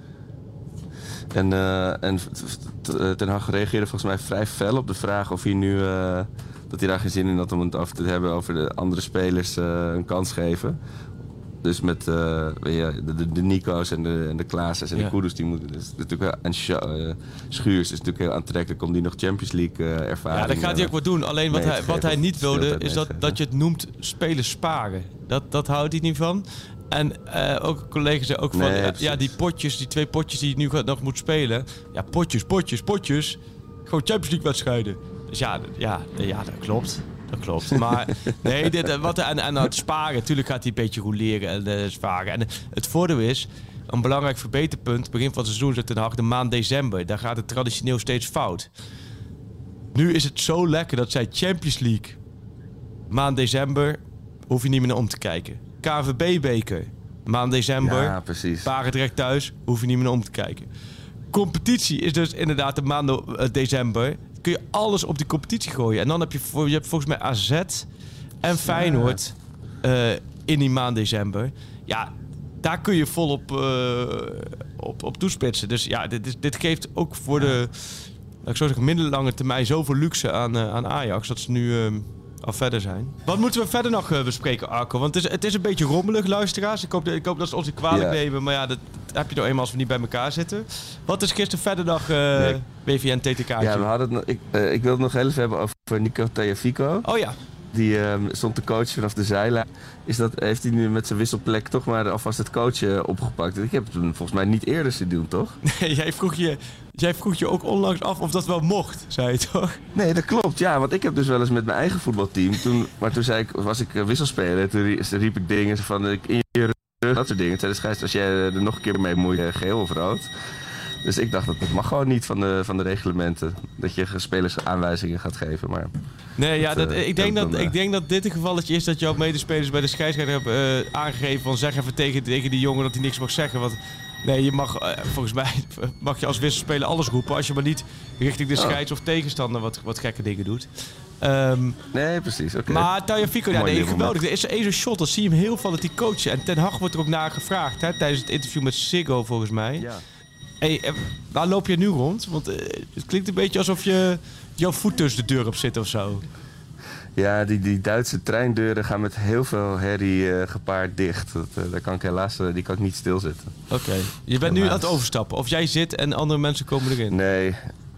En, uh, en Ten Hag reageerde volgens mij vrij fel op de vraag of hij nu... Uh, dat hij daar geen zin in had om het af te hebben over de andere spelers uh, een kans geven. Dus met uh, ja, de, de, de Nico's en de, en de Klaas's en ja. de Kudus, die moeten dus natuurlijk en uh, Schuurs is natuurlijk heel aantrekkelijk om die nog Champions League uh, ervaring. Ja, dat gaat hij ook wat doen. Alleen wat hij, wat hij niet wilde is dat, dat je het noemt spelers sparen. Dat, dat houdt hij niet van. En uh, ook een collega zei ook van nee, ja, ja, die potjes, die twee potjes die hij nu nog moet spelen. Ja, potjes, potjes, potjes. Gewoon Champions League wedstrijden. Dus ja, ja, ja, dat klopt. Dat klopt. Maar nee, dit, wat, en, en het sparen, natuurlijk gaat hij een beetje roleren en uh, sparen. En het voordeel is, een belangrijk verbeterpunt, begin van het seizoen zit Ten Hag de maand december. Daar gaat het traditioneel steeds fout. Nu is het zo lekker dat zij Champions League, maand december, hoef je niet meer naar om te kijken. K N V B-beker, maand december, ja, precies. Barendrecht thuis, hoef je niet meer naar om te kijken. Competitie is dus inderdaad de maand uh, december. Kun je alles op die competitie gooien. En dan heb je, je hebt volgens mij A Z en Feyenoord uh, in die maand december. Ja, daar kun je volop uh, op, op toespitsen. Dus ja, dit, dit geeft ook voor de, laat ik zo zeggen, minder lange termijn zoveel luxe aan, uh, aan Ajax. Dat ze nu uh, al verder zijn. Wat moeten we verder nog uh, bespreken, Arco? Want het is, het is een beetje rommelig, luisteraars. Ik hoop, ik hoop dat ze ons niet kwalijk ja. nemen. Maar ja, dat heb je nou eenmaal als we niet bij elkaar zitten. Wat is gisteren verder nog uh, nee. W V N T T K'tje? Ja, we hadden het nog, ik, uh, ik wilde het nog even hebben over Nico Tagliafico. Oh ja. Die uh, stond te coachen vanaf de zijlijn. Is dat, heeft hij nu met zijn wisselplek toch maar alvast het coachen opgepakt? Ik heb het volgens mij niet eerder zien doen, toch? Nee, jij vroeg je, jij vroeg je ook onlangs af of dat wel mocht, zei je toch? Nee, dat klopt. Ja, want ik heb dus wel eens met mijn eigen voetbalteam... Toen, maar toen zei ik, was ik wisselspeler. Toen riep ik dingen van ik in je rug, dat soort dingen. Zei de scheids, als jij er nog een keer mee moeit, geel of rood. Dus ik dacht, dat mag gewoon niet van de, van de reglementen. Dat je spelers aanwijzingen gaat geven. Maar nee, ja, dat, dat, uh, ik, denk dat, dan, uh, ik denk dat dit een gevalletje is dat jouw medespelers bij de scheidsrechter hebben uh, aangegeven van zeg even tegen, tegen die jongen dat hij niks mag zeggen. Want nee, je mag, uh, volgens mij mag je als wisselspeler alles roepen als je maar niet richting de scheids of tegenstander wat, wat gekke dingen doet. Um, nee, precies. Okay. Maar Tagliafico, ja, nee, geweldig. Er is één zo'n shot, dat zie je hem heel van dat hij coachen. En Ten Hag wordt er ook naar gevraagd hè, tijdens het interview met Ziggo volgens mij. Ja. Hey, waar loop je nu rond? Want uh, het klinkt een beetje alsof je jouw voet tussen de deur op zit of zo. Ja, die, die Duitse treindeuren gaan met heel veel herrie uh, gepaard dicht. Dat, uh, daar kan ik helaas uh, die kan ik niet stilzitten. Oké. Okay. Je bent nu aan het overstappen. Of jij zit en andere mensen komen erin? Nee.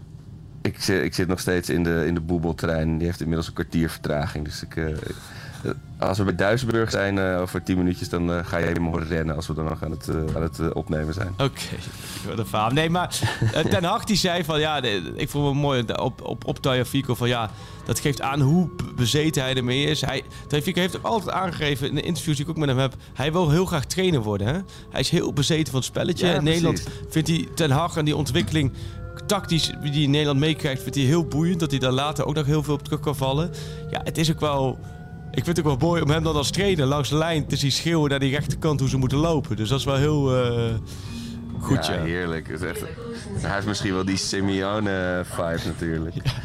Ik zit, ik zit nog steeds in de, in de boebeltrein. Die heeft inmiddels een kwartier vertraging. Dus ik... Uh, Als we bij Duisenburg zijn uh, over tien minuutjes, dan uh, ga je helemaal horen rennen als we dan nog aan het, uh, aan het uh, opnemen zijn. Oké, okay. de faam. Nee, maar uh, Ten Hag die zei van ja, de, ik vond het mooi op, op, op Tagliafico van ja, dat geeft aan hoe bezeten hij ermee is. Hij, Tagliafico heeft ook altijd aangegeven in de interviews die ik ook met hem heb, hij wil heel graag trainer worden. Hè? Hij is heel bezeten van het spelletje. Ja, in Nederland vindt hij Ten Hag en die ontwikkeling tactisch die hij in Nederland meekrijgt, vindt hij heel boeiend. Dat hij daar later ook nog heel veel op terug kan vallen. Ja, het is ook wel... Ik vind het ook wel mooi om hem dan als trainer langs de lijn te zien schreeuwen naar die rechterkant hoe ze moeten lopen. Dus dat is wel heel uh, goed, ja. Ja, heerlijk. Het is echt, hij heeft misschien wel die Simeone-vibe natuurlijk. Ja,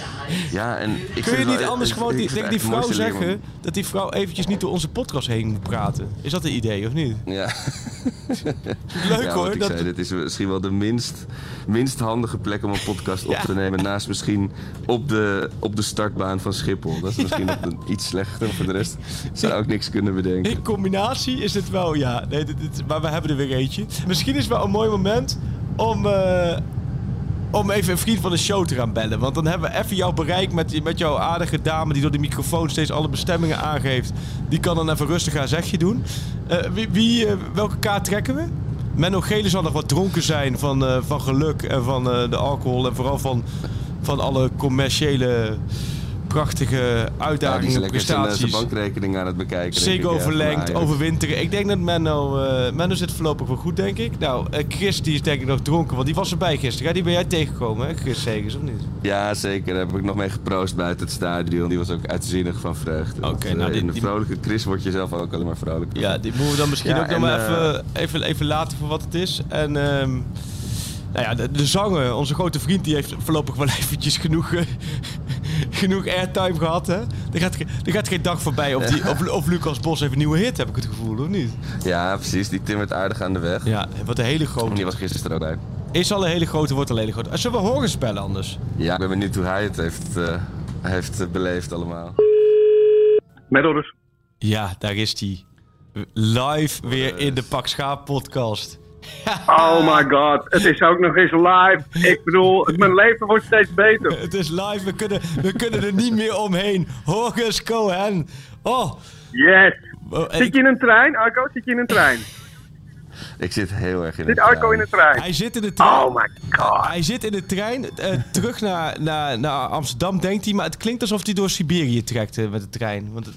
ja en ik kun je niet wel, anders ik, gewoon ik, die, ik die vrouw zeggen man. dat die vrouw eventjes niet door onze podcast heen moet praten? Is dat een idee of niet? Ja. Leuk ja, hoor. Ik dat... zei, dit is misschien wel de minst, minst handige plek om een podcast op ja. te nemen. Naast misschien op de, op de startbaan van Schiphol. Dat is misschien ja. nog iets slechter. Voor de rest zou ik ook niks kunnen bedenken. In combinatie is het wel, ja. Nee, dit, dit, maar we hebben er weer eentje. Misschien is het wel een mooi moment om... Uh, om even een vriend van de show te gaan bellen. Want dan hebben we even jouw bereik met, met jouw aardige dame... die door de microfoon steeds alle bestemmingen aangeeft. Die kan dan even rustig haar zegje doen. Uh, wie, wie, uh, welke kaart trekken we? Menno Gele zal nog wat dronken zijn van, uh, van geluk... en van uh, de alcohol en vooral van, van alle commerciële prachtige uitdagingen, ja, lekker prestaties. zijn, zijn bankrekening aan het bekijken. Ziggo ja, verlengd, overwinteren. Ik denk dat Menno, uh, Menno zit voorlopig wel goed, denk ik. Nou, uh, Chris die is denk ik nog dronken, want die was erbij gisteren. Ja, die ben jij tegengekomen, hè? Chris Segers, of niet? Ja, zeker. Daar heb ik nog mee geproost buiten het stadion. Die was ook uitzinnig van vreugde. Oké, okay, nou, uh, die, in de die... vrolijke Chris word je zelf ook alleen maar vrolijk. Ja, die moeten we dan misschien ja, ook nog maar uh... even, even, even laten voor wat het is. En... Um... Nou ja, de, de zanger, onze grote vriend, die heeft voorlopig wel eventjes genoeg, uh, genoeg airtime gehad, hè? Er gaat, er gaat geen dag voorbij of, die, of, of Lucas Bos even een nieuwe hit, heb ik het gevoel, of niet? Ja, precies. Die timmert aardig aan de weg. Ja, wat een hele grote... Die was gisteren er ook bij. Is al een hele grote, wordt al een hele grote. Zullen we Horus bellen anders? Ja, ik ben benieuwd hoe hij het heeft, uh, heeft uh, beleefd allemaal. Met Horus. Ja, daar is hij. Live weer in de Pak Schaap podcast. Oh my god, het is ook nog eens live. Ik bedoel, mijn leven wordt steeds beter. Het is live, we kunnen, we kunnen er niet meer omheen. Horus Cohen. Oh. Yes. Zit je in een trein, Arco? Zit je in een trein? Ik zit heel erg in zit de trein. Zit Arco in de trein? Hij zit in de trein. Oh my god. Hij zit in de trein, uh, terug naar, naar, naar Amsterdam, denkt hij. Maar het klinkt alsof hij door Siberië trekt uh, met de trein. Want het...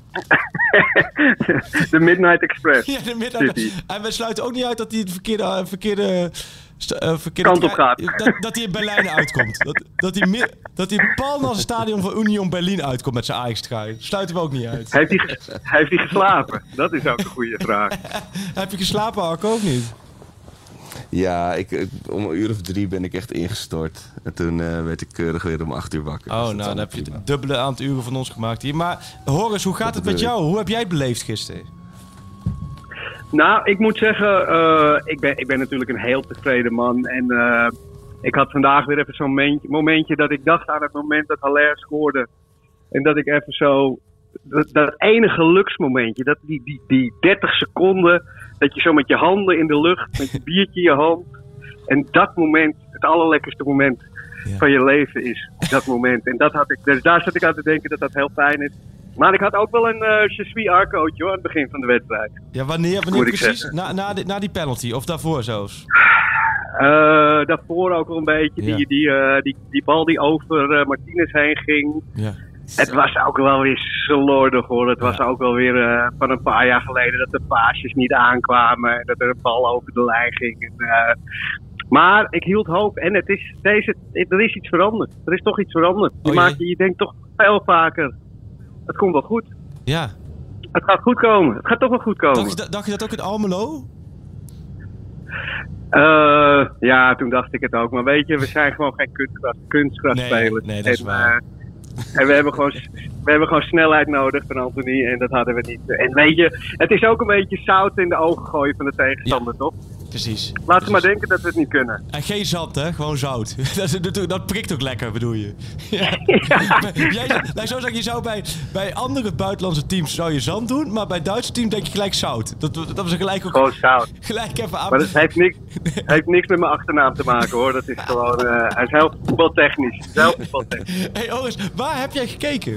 De Midnight Express. Ja, de Midnight. En we sluiten ook niet uit dat hij het verkeerde, verkeerde, uh, verkeerde kant op gaat. Dat, dat hij in Berlijn uitkomt. Dat, dat, hij meer, dat hij pal naar het stadion van Union Berlin uitkomt met zijn Ajax-trui. Sluiten we ook niet uit. Heeft hij, heeft hij geslapen? Dat is ook een goede vraag. Heb je geslapen, Arco, ook niet? Ja, ik, om een uur of drie ben ik echt ingestort. En toen uh, werd ik keurig weer om acht uur wakker. Oh, dus nou, dan heb je het dubbele aantal uren van ons gemaakt hier. Maar Horus, hoe gaat het met jou? Hoe heb jij het beleefd gisteren? Nou, ik moet zeggen, uh, ik, ben, ik ben natuurlijk een heel tevreden man. En uh, ik had vandaag weer even zo'n momentje, momentje dat ik dacht aan het moment dat Haller scoorde. En dat ik even zo, dat, dat ene geluksmomentje, dat die, die, die dertig seconden, dat je zo met je handen in de lucht, met je biertje in je hand. En dat moment, het allerlekkerste moment ja. van je leven is, dat moment. En dat had ik, dus daar zat ik aan te denken dat dat heel fijn is. Maar ik had ook wel een uh, je suis Arcootje hoor, aan het begin van de wedstrijd. Ja, wanneer, wanneer precies? Na, na, die, na die penalty of daarvoor zelfs? Uh, daarvoor ook wel een beetje. Ja. Die, die, uh, die, die bal die over uh, Martinez heen ging. Ja. Het was ook wel weer slordig hoor. Het was ja. ook wel weer uh, van een paar jaar geleden dat de paasjes niet aankwamen. En dat er een bal over de lijn ging. En, uh, maar ik hield hoop. En het is, deze, er is iets veranderd. Er is toch iets veranderd. Je, oh, maakt, je denkt toch veel vaker. Het komt wel goed. Ja. Het gaat goed komen. Het gaat toch wel goed komen. Dacht je, dacht je dat ook in Almelo? Uh, ja, toen dacht ik het ook. Maar weet je, we zijn gewoon geen kunstgras, kunstgrasspelers. Nee, nee, dat is en, waar. Uh, en we hebben, gewoon, we hebben gewoon snelheid nodig van Anthony. En dat hadden we niet. En weet je, het is ook een beetje zout in de ogen gooien van de tegenstander, ja. toch? Precies. Laten we maar denken dat we het niet kunnen. En geen zand, hè? Gewoon zout. dat, dat, dat prikt ook lekker, bedoel je? Ja. Jij, nou, zo zeg, je zou bij, bij andere buitenlandse teams zou je zand doen, maar bij Duitse team denk je gelijk zout. Dat, dat was gelijk ook... Gewoon zout. Gelijk even aan... Maar dat heeft niks, heeft niks met mijn achternaam te maken, hoor. Dat is gewoon... Uh, hij is heel voetbaltechnisch. Heel voetbaltechnisch. Hey, Horus, waar heb jij gekeken?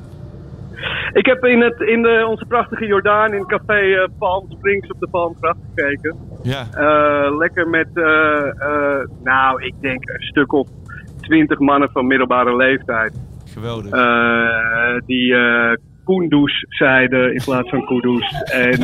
Ik heb in, het, in de, onze prachtige Jordaan in café uh, Palm Springs op de Palmgracht gekeken. Ja. Uh, lekker met, uh, uh, nou, ik denk een stuk of twintig mannen van middelbare leeftijd. Geweldig. Uh, die uh, Kunduz zeiden in plaats van Kudus. En,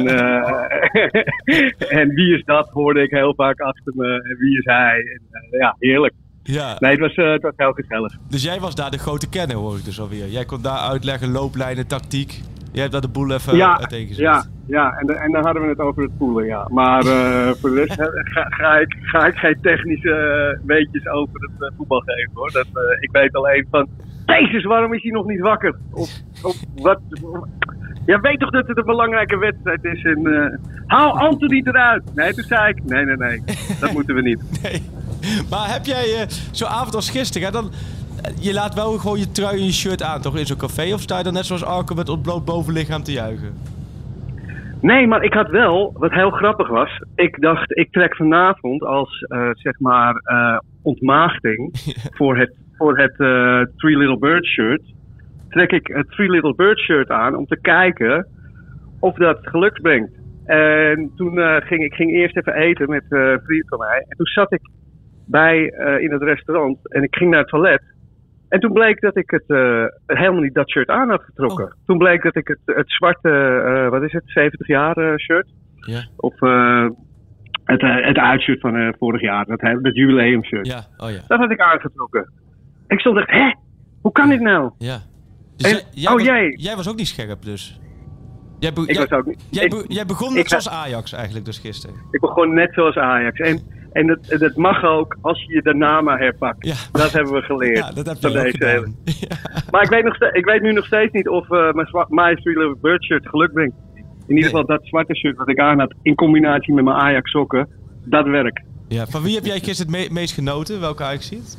uh, en wie is dat, hoorde ik heel vaak achter me. En wie is hij? En, uh, ja, heerlijk. Ja. Nee, het was, uh, het was heel gezellig. Dus jij was daar de grote kenner, hoor ik dus alweer. Jij kon daar uitleggen, looplijnen, tactiek. Jij hebt daar de boel even ja, uiteengezet. Ja, ja. En, de, en dan hadden we het over het poelen, ja. Maar uh, voor de rest ga, ga, ik, ga ik geen technische uh, weetjes over het uh, voetbal geven, hoor. Dat, uh, ik weet alleen van, Jezus, waarom is hij nog niet wakker? Of, of wat... Jij weet toch dat het een belangrijke wedstrijd is en uh, haal Anthony eruit. Nee, toen zei ik, nee, nee, nee, dat moeten we niet. Nee. Maar heb jij uh, zo'n avond als gisteren, hè, dan, uh, je laat wel gewoon je trui en je shirt aan, toch, in zo'n café? Of sta je dan net zoals Arco met ontbloot bovenlichaam te juichen? Nee, maar ik had wel, wat heel grappig was, ik dacht, ik trek vanavond als, uh, zeg maar, uh, ontmaagding voor het, voor het uh, Three Little Bird shirt, trek ik het Three Little Bird shirt aan om te kijken of dat geluks brengt. En toen uh, ging ik ging eerst even eten met uh, een vriend van mij. En toen zat ik bij uh, in het restaurant en ik ging naar het toilet. En toen bleek dat ik het uh, helemaal niet dat shirt aan had getrokken. Oh. Toen bleek dat ik het, het zwarte, uh, wat is het, zeventig jaar uh, shirt. Ja. Of uh, het, uh, het uitshirt van uh, vorig jaar, dat, dat jubileumshirt. Ja. Oh, ja. Dat had ik aangetrokken. Ik stond echt, hè? Hoe kan dit nou? Ja. Dus en, jij, jij, oh, was, jij. jij was ook niet scherp dus? Jij, be- ik jij, was ook niet. Jij, ik, be- jij begon net ik, zoals Ajax eigenlijk dus gisteren. Ik begon net zoals Ajax. En, en dat, dat mag ook als je je daarna maar herpakt. Ja. Dat hebben we geleerd. Ja, dat heb je van ook deze gedaan. hele. Ja. Maar ik weet, nog steeds, ik weet nu nog steeds niet of uh, mijn zwa- My Three Little Bird shirt geluk brengt. In ieder geval dat zwarte shirt wat ik aan had in combinatie met mijn Ajax sokken, dat werkt. Ja, van wie heb jij gisteren het me- meest genoten? Welke Ajax ziet?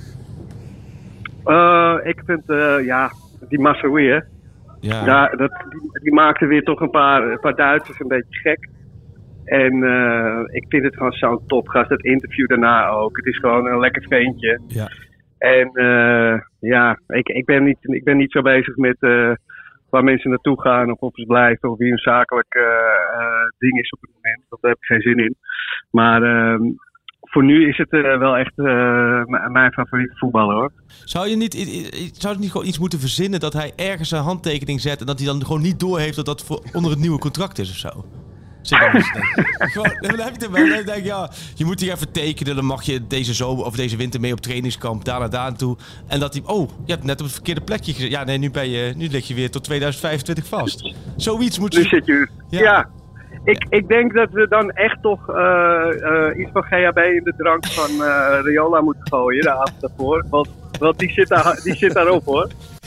Uh, ik vind, uh, ja, die Massaoui, hè. Ja. Daar, dat, die, die maakte weer toch een paar, een paar Duitsers een beetje gek. En uh, ik vind het gewoon zo'n topgast. Dat interview daarna ook. Het is gewoon een lekker ventje. Ja. En uh, ja, ik, ik, ben niet, ik ben niet zo bezig met uh, waar mensen naartoe gaan of of ze blijven of wie hun zakelijk uh, uh, ding is op het moment. Daar heb ik geen zin in. Maar uh, voor nu is het uh, wel echt uh, m- mijn favoriete voetballer, hoor. Zou je niet, zou het niet gewoon iets moeten verzinnen dat hij ergens een handtekening zet en dat hij dan gewoon niet doorheeft dat dat voor onder het nieuwe contract is of zo? Zit dan eens gewoon, dan heb je het wel. Dan denk ik, ja, je moet hier even tekenen. Dan mag je deze zomer of deze winter mee op trainingskamp. Daar naar daar toe. En dat hij, oh, je hebt net op het verkeerde plekje gezet. Ja, nee, nu, ben je, nu lig je weer tot tweeduizend vijfentwintig vast. Zoiets moet je... Nu zit je... Ja. ja. Ik, ik denk dat we dan echt toch uh, uh, iets van G H B in de drank van uh, Riola moeten gooien de avond daarvoor. Want, want die, zit daar, die zit daarop, hoor.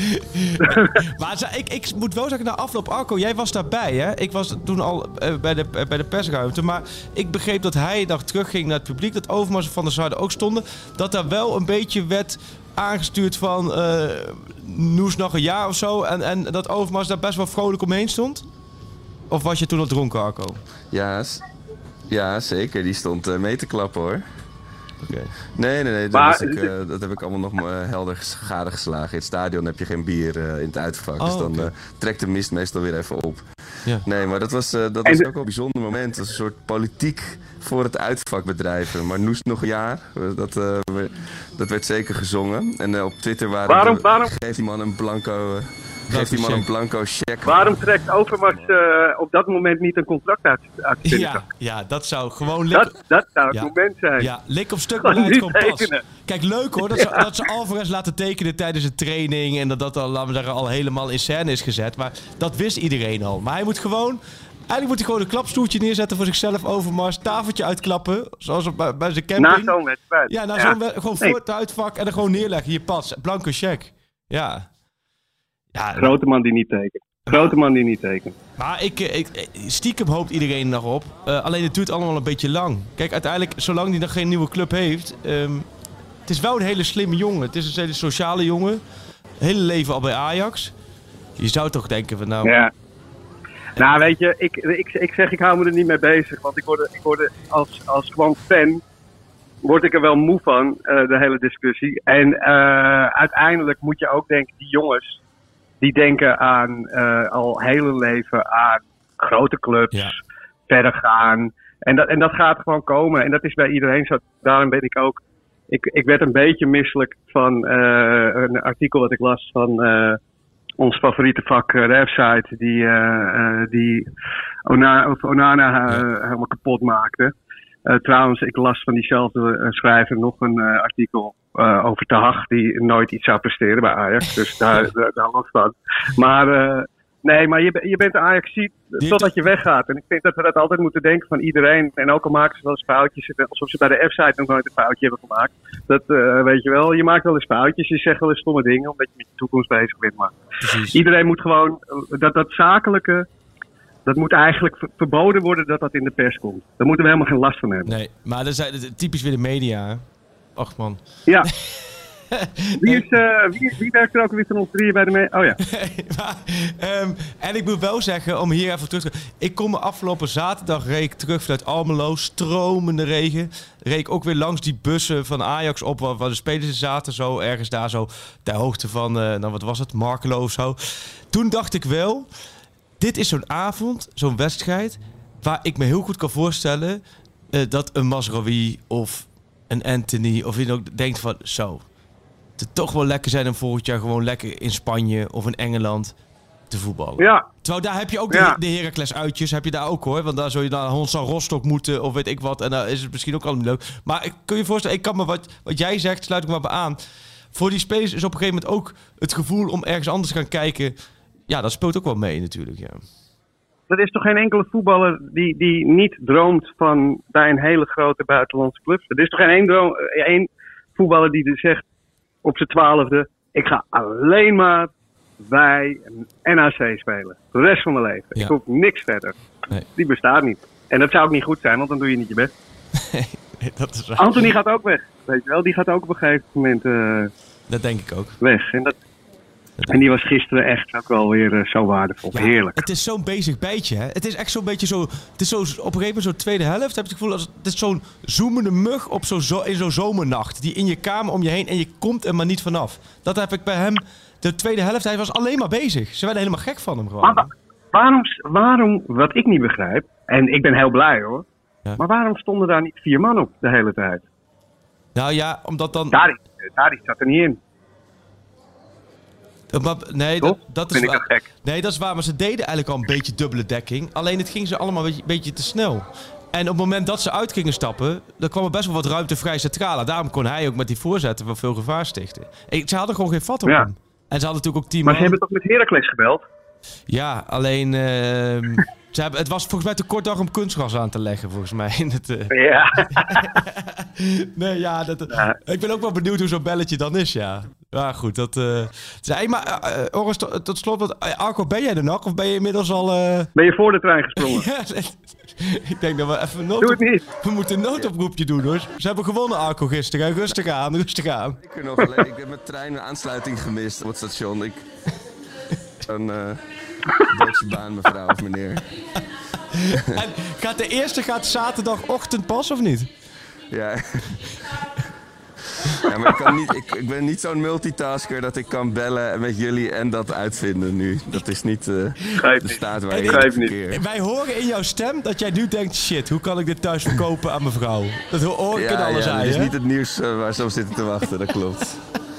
Maar ik, ik moet wel zeggen, na afloop, Arco, jij was daarbij, hè? Ik was toen al uh, bij, de, uh, bij de persruimte. Maar ik begreep dat hij nog terugging naar het publiek. Dat Overmars en Van der Sar ook stonden. Dat daar wel een beetje werd aangestuurd van uh, Noes nog een jaar of zo. En, en dat Overmars daar best wel vrolijk omheen stond. Of was je toen al dronken, Arco? Ja, s- ja zeker. Die stond uh, mee te klappen, hoor. Okay. Nee, nee, nee. Dat, Maar, was ik, uh, dat heb ik allemaal nog uh, helder gadegeslagen. In het stadion heb je geen bier uh, in het uitvak. Oh, dus dan okay. uh, trekt de mist meestal weer even op. Ja. Nee, maar dat was, uh, dat was ook wel een bijzonder moment. Dat was een soort politiek voor het uitvak bedrijven. Maar Noes nog een jaar. Dat, uh, dat werd zeker gezongen. En uh, op Twitter waren Waarom, de, waarom, geeft die man een blanco... Uh, Geeft die man een blanco check. waarom trekt Overmars uh, op dat moment niet een contract uit, uit de Ja, ja, dat zou gewoon... Lik... Dat, dat zou het ja. moment zijn. Ja, lik op stuk Gewoon beleid niet gewoon pas. tekenen. Kijk, leuk hoor, dat ze, dat ze Alvarez laten tekenen tijdens een training. En dat dat al, laten we zeggen, al helemaal in scène is gezet. Maar dat wist iedereen al. Maar hij moet gewoon... Eigenlijk moet hij gewoon een klapstoeltje neerzetten voor zichzelf, Overmars. Tafeltje uitklappen, zoals op, bij, bij zijn camping. Na zo'n wedstrijd. Ja, na ja. zo'n wedstrijd. Gewoon Nee. voor het uitvak en dan gewoon neerleggen. Hier, pas, blanco check. Ja. Ja, Grote man die niet tekent. Grote man die niet tekent. maar ik, ik, stiekem hoopt iedereen nog op. Uh, alleen het duurt allemaal een beetje lang. Kijk, uiteindelijk, zolang hij nog geen nieuwe club heeft... Um, het is wel een hele slimme jongen. Het is een hele sociale jongen. Hele leven al bij Ajax. Je zou toch denken van nou... Ja. Nou, weet je, ik, ik, ik zeg ik hou me er niet mee bezig. Want ik word, ik word als, als gewoon fan... word ik er wel moe van, uh, de hele discussie. En uh, uiteindelijk moet je ook denken, die jongens... die denken aan uh, al hele leven aan grote clubs, Ja. verder gaan. En dat, en dat gaat gewoon komen. En dat is bij iedereen zo. Daarom ben ik ook... Ik, ik werd een beetje misselijk van uh, een artikel wat ik las van uh, ons favoriete vak, uh, de F-site, die, uh, uh, die Ona, of Onana uh, Ja. helemaal kapot maakte. Uh, trouwens, ik las van diezelfde uh, schrijver nog een uh, artikel uh, over Ten Hag, die nooit iets zou presteren bij Ajax. Dus daar, daar, daar los van. Maar uh, nee, maar je, be- je bent Ajax-ziet totdat je weggaat. En ik vind dat we dat altijd moeten denken van iedereen. En ook al maken ze wel eens foutjes, alsof ze bij de F-site nog nooit een foutje hebben gemaakt. Dat uh, weet je wel, je maakt wel eens foutjes, je zegt wel eens stomme dingen, omdat je met je toekomst bezig bent. Maar Precies. iedereen moet gewoon, uh, dat, dat zakelijke... Dat moet eigenlijk ver- verboden worden dat dat in de pers komt. Daar moeten we helemaal geen last van hebben. Nee, maar dat is, dat is typisch weer de media, hè? Ach man. Ja. Wie, is, uh, wie, wie werkt er ook weer van ons drieën bij de me- Oh ja. maar, um, en ik moet wel zeggen, om hier even terug te gaan. Ik kom me afgelopen zaterdag reed ik terug vanuit Almelo. Stromende regen. Reed ik ook weer langs die bussen van Ajax op. Waar, waar de spelers zaten zo. Ergens daar zo. Ter hoogte van, uh, nou wat was het? Markelo of zo. Toen dacht ik wel... Dit is zo'n avond, zo'n wedstrijd... waar ik me heel goed kan voorstellen... Uh, dat een Mazraoui of een Anthony... of wie dan ook denkt van... Zo, het toch wel lekker zijn om volgend jaar gewoon lekker in Spanje of in Engeland te voetballen. Ja. Terwijl daar heb je ook Ja. de, de Heracles uitjes, heb je daar ook hoor. Want daar zul je naar Honsan Rostock moeten of weet ik wat. En daar is het misschien ook allemaal leuk. Maar ik kun je voorstellen, ik kan me wat, wat jij zegt, sluit ik maar bij aan. Voor die spelers is op een gegeven moment ook het gevoel om ergens anders te gaan kijken. Ja, dat speelt ook wel mee natuurlijk, ja. Er is toch geen enkele voetballer die, die niet droomt van bij een hele grote buitenlandse club. Er is toch geen één, droom, één voetballer die er zegt op zijn twaalfde, ik ga alleen maar bij N A C spelen. De rest van mijn leven. Ja. Ik hoef niks verder. Nee. Die bestaat niet. En dat zou ook niet goed zijn, want dan doe je niet je best. Nee, dat is waar. Anthony gaat ook weg. Weet je wel, die gaat ook op een gegeven moment uh, Dat denk ik ook. weg. En, dat, en die was gisteren echt ook wel weer uh, zo waardevol. Ja, Heerlijk. Het is zo'n bezig bijtje, hè. Het is echt zo'n beetje zo... Het is zo, op een gegeven moment zo'n tweede helft. Heb je het gevoel, als, het is zo'n zoemende mug op zo, zo, in zo'n zomernacht. Die in je kamer om je heen en je komt er maar niet vanaf. Dat heb ik bij hem... De tweede helft, hij was alleen maar bezig. Ze werden helemaal gek van hem gewoon. Maar wa- waarom, waarom, wat ik niet begrijp, en ik ben heel blij hoor, Ja. maar waarom stonden daar niet vier man op de hele tijd? Nou ja, omdat dan... Daar, daar zat er niet in. Maar, nee, Toch? dat, dat is Vind ik waar. dat gek? Nee, dat is waar. Maar ze deden eigenlijk al een beetje dubbele dekking. Alleen het ging ze allemaal een beetje, beetje te snel. En op het moment dat ze uit gingen stappen, dan kwam er best wel wat ruimte vrij centrale. Daarom kon hij ook met die voorzetten wel veel gevaar stichten. En ze hadden gewoon geen vat op Ja. hem. En ze hadden natuurlijk ook tien Maar ze man. hebben toch met Heracles gebeld? Ja, alleen... ehm, ze hebben, het was volgens mij te kort dag om kunstgras aan te leggen, volgens mij. In het, eh. Ja. Nee, ja, dat, Ja. ik ben ook wel benieuwd hoe zo'n belletje dan is, ja. Ja, goed, dat... eh zei, maar, uh, Oris, tot, tot slot, wat, eh, Arco, ben jij er nog? Of ben je inmiddels al... eh, Ben je voor de trein gesprongen? Ja, ik denk dat we even een nood Doe het niet. We moeten een noodoproepje doen, hoor. Ze hebben gewonnen, Arco, gisteren. Rustig aan, rustig aan. Ik, er nog alleen, ik heb mijn trein aansluiting gemist op het station. Ik... Zo'n uh, Duitse baan, mevrouw of meneer. En gaat de eerste gaat zaterdagochtend pas, of niet? Ja. Ja, maar ik, kan niet, ik, ik ben niet zo'n multitasker dat ik kan bellen met jullie en dat uitvinden nu. Dat is niet uh, de staat waar ik Geef in niet. verkeer. Wij horen in jouw stem dat jij nu denkt... shit, hoe kan ik dit thuis verkopen aan mijn vrouw? Dat hoor ik in Ja, alles ja, aan, dat is hè? niet het nieuws uh, waar ze op zitten te wachten, dat klopt.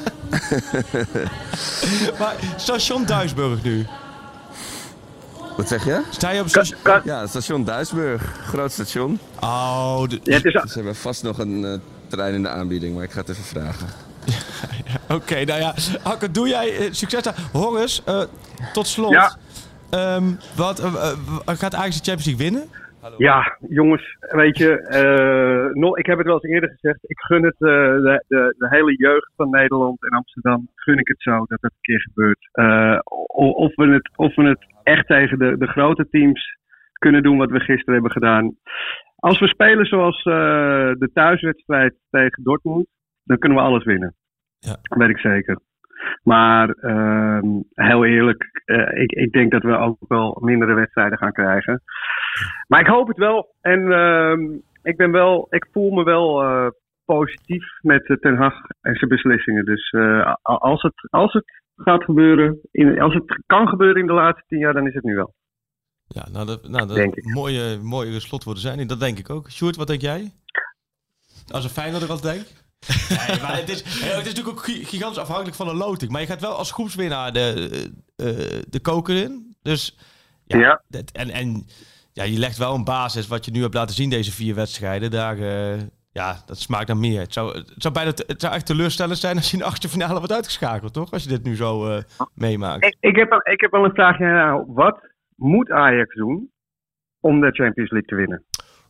Maar station Duisburg nu. Wat zeg je? Sta je op station... Kan- Ja, het station Duisburg. Groot station. Oh, de... Ja, het is, Ze hebben vast nog een uh, trein in de aanbieding, maar ik ga het even vragen. Oké, nou ja. Arco, doe jij uh, succes daar. Horus, uh, tot slot. Ja. Um, wat, uh, uh, gaat Ajax de Champions League winnen? ja, jongens, weet je, uh, no, ik heb het wel eens eerder gezegd. Ik gun het uh, de, de, de hele jeugd van Nederland en Amsterdam, gun ik het zo dat dat een keer gebeurt. Uh, of, we het, of we het echt tegen de, de grote teams kunnen doen wat we gisteren hebben gedaan. Als we spelen zoals uh, de thuiswedstrijd tegen Dortmund, dan kunnen we alles winnen. Ja. Dat weet ik zeker. Maar uh, heel eerlijk, uh, ik, ik denk dat we ook wel mindere wedstrijden gaan krijgen. Maar ik hoop het wel. En uh, ik ben wel, ik voel me wel uh, positief met uh, Ten Hag en zijn beslissingen. Dus uh, als, het, als het gaat gebeuren, in, als het kan gebeuren in de laatste tien jaar, dan is het nu wel. Ja, nou, dat, nou, dat Denk ik. mooie, mooie slotwoorden zijn. Dat denk ik ook. Sjoerd, wat denk jij? Als een Feyenoorder wat denkt? Nee, maar het is, het is natuurlijk ook gigantisch afhankelijk van een loting. Maar je gaat wel als groepswinnaar de, uh, de koker in. Dus ja, Ja. Dat, en, en ja, je legt wel een basis wat je nu hebt laten zien deze vier wedstrijden. Daar, uh, ja, dat smaakt naar meer. Het zou, het zou, bijna, het zou echt teleurstellend zijn als je in de achtste finale wordt uitgeschakeld, toch? Als je dit nu zo uh, meemaakt. Ik, ik, heb, al- ik heb wel een vraagje aan jou. Wat moet Ajax doen om de Champions League te winnen?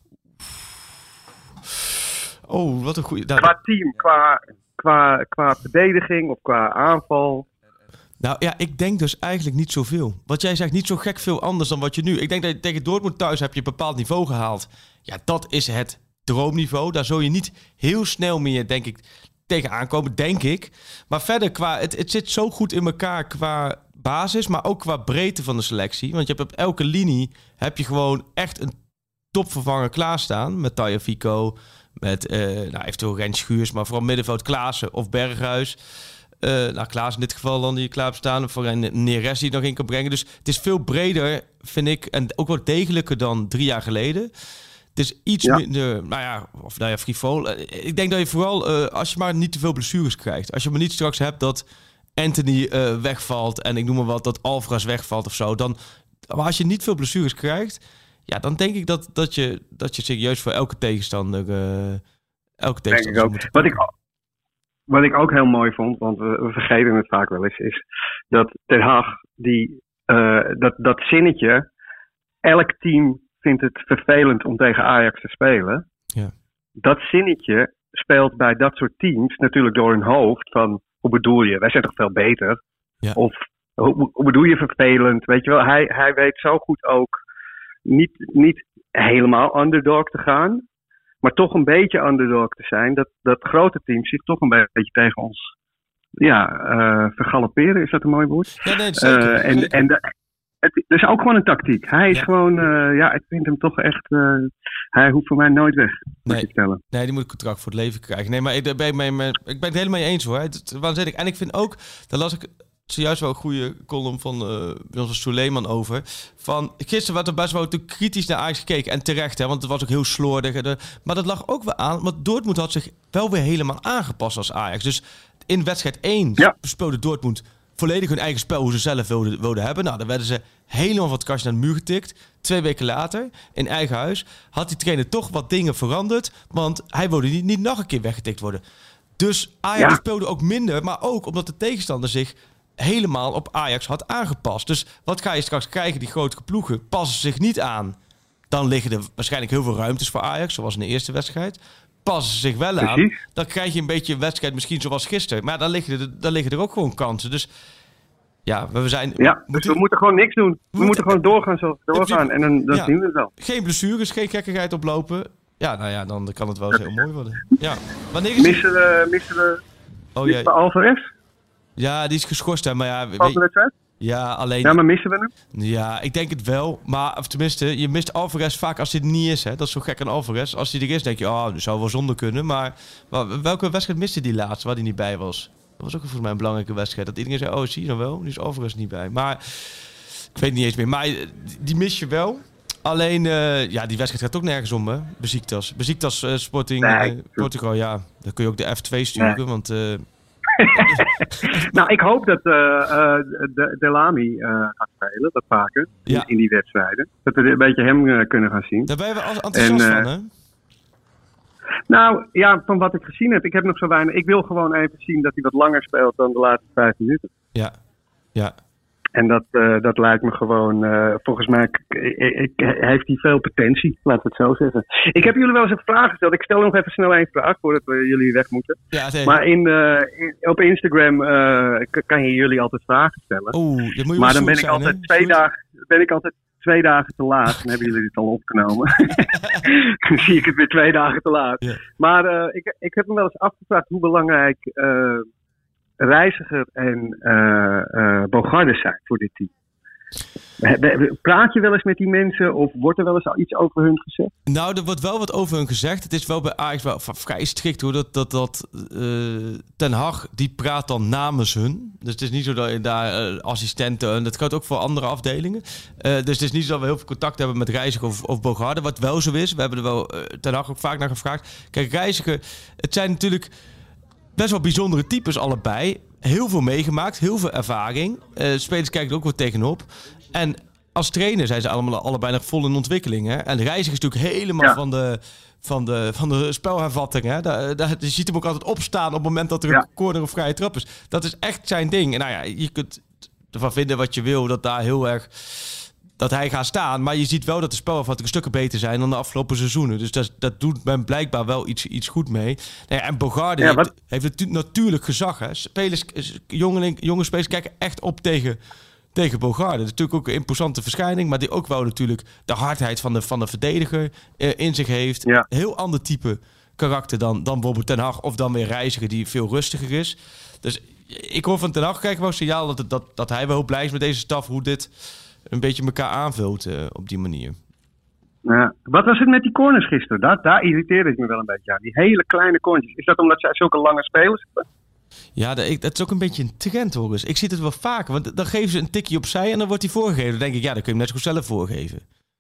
Oh, wat een goede... Nou, Qua team, qua, qua, qua verdediging of qua aanval. Nou ja, ik denk dus eigenlijk niet zoveel. Wat jij zegt, niet zo gek veel anders dan wat je nu... Ik denk dat je tegen Dortmund thuis heb je een bepaald niveau gehaald. Ja, dat is het droomniveau. Daar zul je niet heel snel meer, denk ik, tegenaan komen, denk ik. Maar verder, qua, het, het zit zo goed in elkaar qua basis, maar ook qua breedte van de selectie. Want je hebt op elke linie heb je gewoon echt een topvervanger klaarstaan. Met Taya Fico, met uh, nou, eventueel Rens Schuurs, maar vooral middenveld Klaassen of Berghuis. Uh, nou, Klaas in dit geval dan die klaar staan. Voor een Neres die het nog in kan brengen. Dus het is veel breder, vind ik. En ook wat degelijker dan drie jaar geleden. Het is iets Ja. minder, nou ja, of nou ja, frivol. Ik denk dat je vooral, uh, als je maar niet te veel blessures krijgt. Als je maar niet straks hebt dat Anthony uh, wegvalt en ik noem maar wat, dat Alvarez wegvalt of zo. Dan, maar als je niet veel blessures krijgt, ja, dan denk ik dat, dat, je, dat je serieus voor elke tegenstander, uh, elke tegenstander zou moeten Wat ik, wat ik ook heel mooi vond, want we, we vergeten het vaak wel eens, is dat Ten Hag, die, uh, dat, dat zinnetje, elk team vindt het vervelend om tegen Ajax te spelen. Ja. Dat zinnetje speelt bij dat soort teams natuurlijk door hun hoofd van, hoe bedoel je? Wij zijn toch veel beter? Ja. Of, hoe, hoe bedoel je vervelend? Weet je wel, hij, hij weet zo goed ook niet, niet helemaal underdog te gaan, maar toch een beetje underdog te zijn, dat, dat grote teams zich toch een beetje tegen ons ja, uh, vergalopperen. Is dat een mooi woord? Ja, nee, zeker, uh, en, zeker. en de, het, het is ook gewoon een tactiek. Hij is ja. gewoon, uh, ja, ik vind hem toch echt, uh, hij hoeft voor mij nooit weg, moet nee. je vertellen. Nee, die moet een contract voor het leven krijgen. Nee, maar ik, ik, ben, ik ben het helemaal mee eens hoor. Het is waanzinnig. En ik vind ook, daar las ik zojuist wel een goede column van uh, onze Suleiman over. Van, gisteren werd er best wel te kritisch naar Ajax gekeken. En terecht, hè, want het was ook heel slordig. De, maar dat lag ook wel aan, want Dortmund had zich wel weer helemaal aangepast als Ajax. Dus in wedstrijd één ja. speelde Dortmund volledig hun eigen spel, hoe ze zelf wilden, wilden hebben. Nou, dan werden ze helemaal van het kastje naar de muur getikt. Twee weken later, in eigen huis, had die trainer toch wat dingen veranderd. Want hij wilde niet, niet nog een keer weggetikt worden. Dus Ajax ja. speelde ook minder, maar ook omdat de tegenstander zich helemaal op Ajax had aangepast. Dus wat ga je straks krijgen? Die grote ploegen passen zich niet aan. Dan liggen er waarschijnlijk heel veel ruimtes voor Ajax, zoals in de eerste wedstrijd. Passen ze zich wel Precies. aan, dan krijg je een beetje een wedstrijd misschien zoals gisteren. Maar dan liggen er, dan liggen er ook gewoon kansen. Dus ja, we zijn... Ja, dus we moeten gewoon niks doen. We, we moeten, moeten gewoon doorgaan zoals we doorgaan. En dan, dan ja. zien we het wel. Geen blessures, geen gekkigheid oplopen. Ja, nou ja, dan kan het wel eens heel mooi worden. Ja. Wanneer is missen we, missen we, oh, missen we Alvarez? Ja, die is geschorst, hè. Maar ja, Valt de wedstrijd? Ja, alleen... Ja, maar missen we hem? Ja, ik denk het wel. Maar of tenminste, je mist Alvarez vaak als hij er niet is. Hè? Dat is zo gek aan Alvarez. Als hij er is, denk je, oh, dat zou wel zonde kunnen. Maar welke wedstrijd miste die laatst, waar hij niet bij was? Dat was ook volgens mij een belangrijke wedstrijd. Dat iedereen zei, oh, zie je dan wel? Nu is Alvarez niet bij. Maar ik weet niet eens meer. Maar die mis je wel. Alleen, uh, ja, die wedstrijd gaat ook nergens om, hè? Besiktas. Besiktas uh, Sporting nee, uh, Portugal, ja. Dan kun je ook de F twee sturen, nee. want... Uh, nou, ik hoop dat uh, uh, de, Delamy uh, gaat spelen, dat vaker, ja. in, in die wedstrijden. Dat we een beetje hem uh, kunnen gaan zien. Daar ben je wel enthousiast en, uh, van, hè? Nou, ja, van wat ik gezien heb. Ik heb nog zo weinig. Ik wil gewoon even zien dat hij wat langer speelt dan de laatste vijf minuten. Ja, ja. En dat, uh, dat lijkt me gewoon, uh, volgens mij ik, ik, ik, heeft hij veel potentie, laten we het zo zeggen. Ik heb jullie wel eens een vraag gesteld. Ik stel nog even snel één vraag voordat we jullie weg moeten. Ja, maar in, uh, in, op Instagram uh, kan je jullie altijd vragen stellen. Oeh, dat moet je maar dan ben zijn, ik, altijd hè? twee dagen, ben ik altijd twee dagen te laat. Dan hebben jullie het al opgenomen. Dan zie ik het weer twee dagen te laat. Ja. Maar uh, ik, ik heb me wel eens afgevraagd hoe belangrijk... Uh, Reiziger en uh, uh, Bogarde zijn voor dit team. Praat je wel eens met die mensen of wordt er wel eens iets over hun gezegd? Nou, er wordt wel wat over hun gezegd. Het is wel bij Ajax wel vrij strikt hoor. Dat, dat, dat uh, Ten Hag, die praat dan namens hun. Dus het is niet zo dat je daar uh, assistenten... En dat geldt ook voor andere afdelingen. Uh, dus het is niet zo dat we heel veel contact hebben met Reiziger of, of Bogarde. Wat wel zo is. We hebben er wel uh, Ten Hag ook vaak naar gevraagd. Kijk, Reiziger, het zijn natuurlijk... best wel bijzondere types allebei. Heel veel meegemaakt, heel veel ervaring. Uh, spelers kijken er ook wat tegenop. En als trainer zijn ze allemaal allebei nog vol in ontwikkeling. Hè? En Reiziger is natuurlijk helemaal ja. van de... Van de, van de spelhervatting. Hè? Daar, daar, je ziet hem ook altijd opstaan op het moment dat er ja. een corner of vrije trap is. Dat is echt zijn ding. En nou ja, je kunt ervan vinden wat je wil, dat daar heel erg... dat hij gaat staan. Maar je ziet wel dat de spelhervattingen stukken beter zijn dan de afgelopen seizoenen. Dus dat, dat doet men blijkbaar wel iets, iets goed mee. Nou ja, en Bogarde ja, heeft, heeft het natuurlijk gezag. Hè? Spelers, jonge, jonge spelers kijken echt op tegen... tegen Bogarde. Dat is natuurlijk ook een imposante verschijning, maar die ook wel natuurlijk de hardheid van de, van de verdediger uh, in zich heeft. Ja. Heel ander type karakter dan, dan bijvoorbeeld Ten Hag of dan weer Reiziger die veel rustiger is. Dus ik hoor van Ten Hag krijg wel een signaal dat, het, dat, dat hij wel heel blij is met deze staf, hoe dit een beetje elkaar aanvult uh, op die manier. Ja. Wat was het met die corners gisteren? Daar, daar irriteerde ik me wel een beetje aan. Die hele kleine corners. Is dat omdat zij zulke lange spelers hebben? Ja, dat is ook een beetje een trend hoor. Dus ik zie het wel vaker. Want dan geven ze een tikje opzij en dan wordt die voorgegeven. Dan denk ik, ja, dan kun je hem net zo goed zelf voorgeven.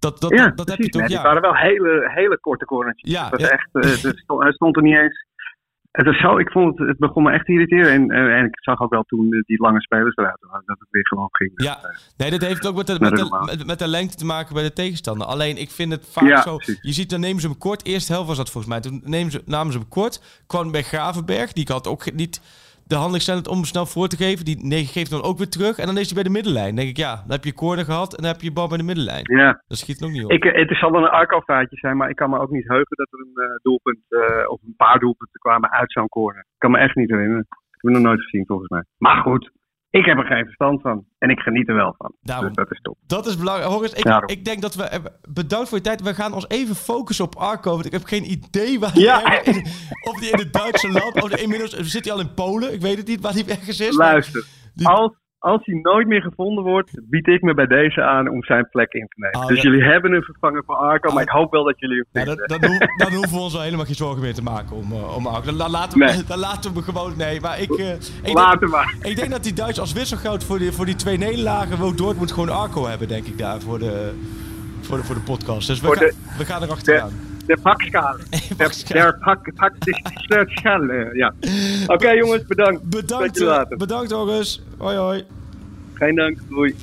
Dat, dat, ja, dat, dat heb je toch, nee, ja. Het waren wel hele, hele korte cornertjes. Ja, het was ja. echt, uh, het stond, hij stond er niet eens... Het was zo, ik vond het, het begon me echt te irriteren. En, uh, en ik zag ook wel toen uh, die lange spelers eruit waren, dat het weer gewoon ging. Ja, nee, dat heeft ook met de, Met met, de de, met, met de lengte te maken bij de tegenstander. Alleen, ik vind het vaak Ja, zo... precies. Je ziet, dan nemen ze hem kort. Eerste helft was dat volgens mij. Toen nemen ze, namen ze hem kort. Kwam bij Gravenberg. Die had ook niet de handigheid om hem snel voor te geven. Die nee, geeft dan ook weer terug. En dan is hij bij de middenlijn. Dan denk ik, ja, dan heb je corner gehad. En dan heb je je bal bij de middenlijn. Ja. Dat schiet er ook niet op. Ik, het zal wel een Arco-feitje zijn, maar ik kan me ook niet heugen dat er een uh, doelpunt uh, of een paar doelpunten kwamen uit zo'n corner. Ik kan me echt niet herinneren. Ik heb het nog nooit gezien volgens mij. Maar goed, ik heb er geen verstand van. En ik geniet er wel van. Daarom. Dus dat is top. Dat is belangrijk. Horus, ik, Daarom. ik denk dat we... Bedankt voor je tijd. We gaan ons even focussen op Arco. Want ik heb geen idee waar hij Ja. ergens in, of die in het Duitse land... Of inmiddels zit hij al in Polen. Ik weet het niet waar hij ergens is. maar Luister, die- als, als hij nooit meer gevonden wordt, bied ik me bij deze aan om zijn plek in te nemen. Oh, dus dat- jullie hebben een vervanger voor Arco, Oh. maar ik hoop wel dat jullie hem Ja, vinden. dan, dan, hoef- dan hoeven we ons wel helemaal geen zorgen meer te maken om, uh, om Arco. Dan, dan, laten we, Nee. dan laten we hem gewoon... Nee, maar ik... Uh, ik Later denk, maar. ik denk dat die Duits als wisselgoud voor die, voor die twee nederlagen... wil Dortmund gewoon Arco hebben, denk ik, daar voor de, voor de, voor de podcast. Dus we, Voor gaan, de- we gaan er achteraan. De pakschale. Pakschale. Der pak, pak de schale, ja. Oké okay, jongens, bedankt. Bedankt, Tot je later. bedankt Horus. Hoi hoi. Geen dank, doei.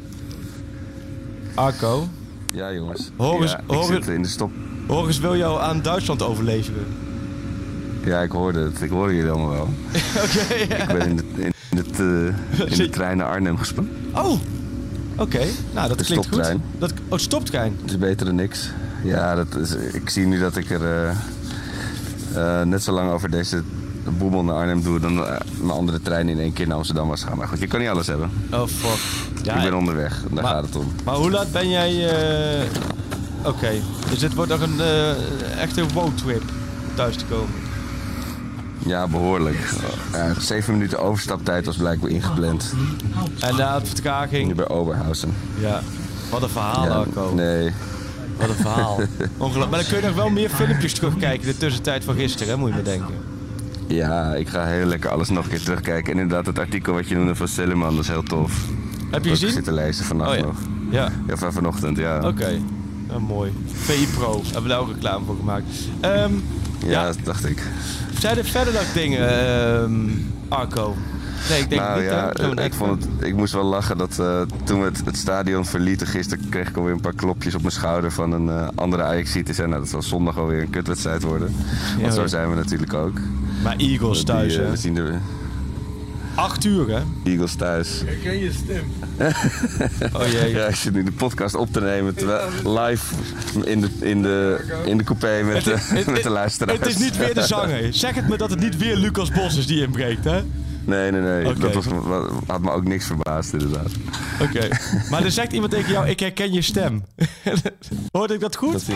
Arco, Ja, jongens. Horus- ja, ik Horus- zit in de stop. Horus wil jou aan Duitsland overleveren. Ja, ik hoorde het. Ik hoorde jullie allemaal wel. Oké, ja. Ik ben in de, in het, uh, in de trein naar Arnhem gesprongen. Oh, oké. Nou, dat De klinkt goed. stoptrein. Dat, oh, stoptrein. Het is beter dan niks. Ja, dat is, ik zie nu dat ik er uh, uh, net zo lang over deze boemel naar Arnhem doe... dan uh, mijn andere trein in één keer naar Amsterdam was gaan. Maar goed, je kan niet alles hebben. Oh, fuck. Ja, ik ben onderweg, daar maar- gaat het om. Maar hoe laat ben jij... Uh... Oké, okay. Dus dit wordt nog een uh, echte roadtrip om thuis te komen. Ja, behoorlijk. Uh, zeven minuten overstaptijd was blijkbaar ingepland. En na de vertraging... Nu bij Oberhausen. Ja, wat een verhaal, Ja, Arco. nee. Wat een verhaal. Ongelooflijk. Maar dan kun je nog wel meer filmpjes terugkijken in de tussentijd van gisteren, hè, moet je me denken. Ja, ik ga heel lekker alles nog een keer terugkijken. En inderdaad, het artikel wat je noemde van Selleman, dat is heel tof. Heb je Ik gezien? zit te lezen vannacht Oh, ja. nog. Ja, Ja, van vanochtend, ja. oké. Okay. Ja, mooi. V I Pro, hebben we daar ook reclame voor gemaakt. Um, ja, ja, dat dacht ik. zijn er verder nog dingen, um, Arco? Nee, ik denk Nou niet. ja, hè? Zo'n ik, echt- vond het, ik moest wel lachen dat uh, toen we het, het stadion verlieten gisteren... kreeg ik alweer een paar klopjes op mijn schouder van een uh, andere Ajaxiet. En nou, dat zal zondag alweer een kutwedstrijd worden. Ja, Want zo ja. zijn we natuurlijk ook. Maar Eagles thuis, Die, uh, hè? we zien de Acht uur, hè? Eagles thuis. Ken je stem? Oh jee. Ja, ik zit nu de podcast op te nemen terwijl live in de, in de, in de coupé met, de, Het- met het- de luisteraars. Het is niet weer de zanger. Zeg het me dat het niet weer Lucas Bos is die inbreekt, hè? Nee, nee, nee. Oké. Dat was, had me ook niks verbaasd, inderdaad. Oké. Okay. Maar er zegt iemand tegen jou, ik herken je stem. Hoorde ik dat goed? Dat is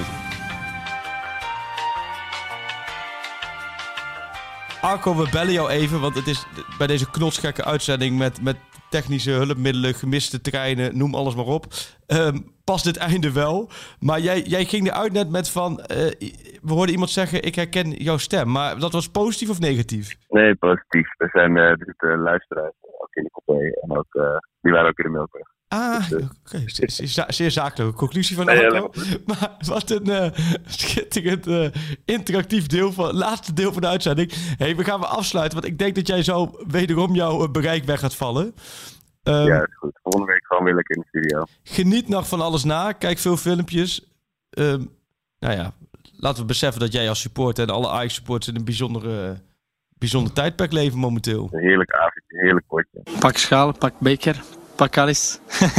Arco, we bellen jou even, want het is bij deze knotsgekke uitzending met, met technische hulpmiddelen, gemiste treinen, noem alles maar op. Um, past dit einde wel. Maar jij, jij ging eruit net met van, uh, we hoorden iemand zeggen, ik herken jouw stem. Maar dat was positief of negatief? Nee, positief. Er zijn uh, dus de luisteraars ook in de coupé en ook, uh, die waren ook in de Melkweg. Ah, oké. Okay. Zeer, zeer, zeer zakelijke conclusie van Nee, Arco. Maar wat een uh, schitterend uh, interactief deel van, laatste deel van de uitzending. Hey, we gaan weer afsluiten, want ik denk dat jij zo wederom jouw bereik weg gaat vallen. Um, ja, dat is goed. Volgende week gewoon weer lekker in de studio. Geniet nog van alles na. Kijk veel filmpjes. Um, nou ja, laten we beseffen dat jij als supporter en alle Ajax-supporters in een bijzondere, bijzonder tijdperk leven momenteel. Een heerlijk avondje, een heerlijk potje. Pak schaal, pak beker, pak alles.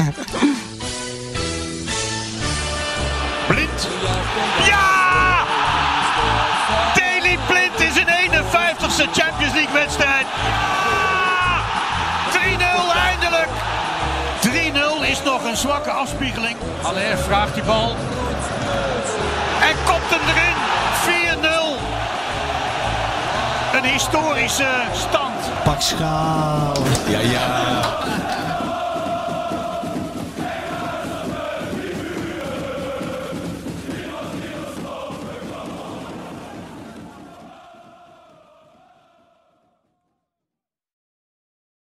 Blind. Ja! Daley Blind is een eenenvijftigste Champions League wedstrijd. Ja! drie nul eindelijk. drie nul is nog een zwakke afspiegeling. Allaire vraagt die bal. En kopt hem erin. vier nul. Een historische stand. Pak schaal. Ja, ja.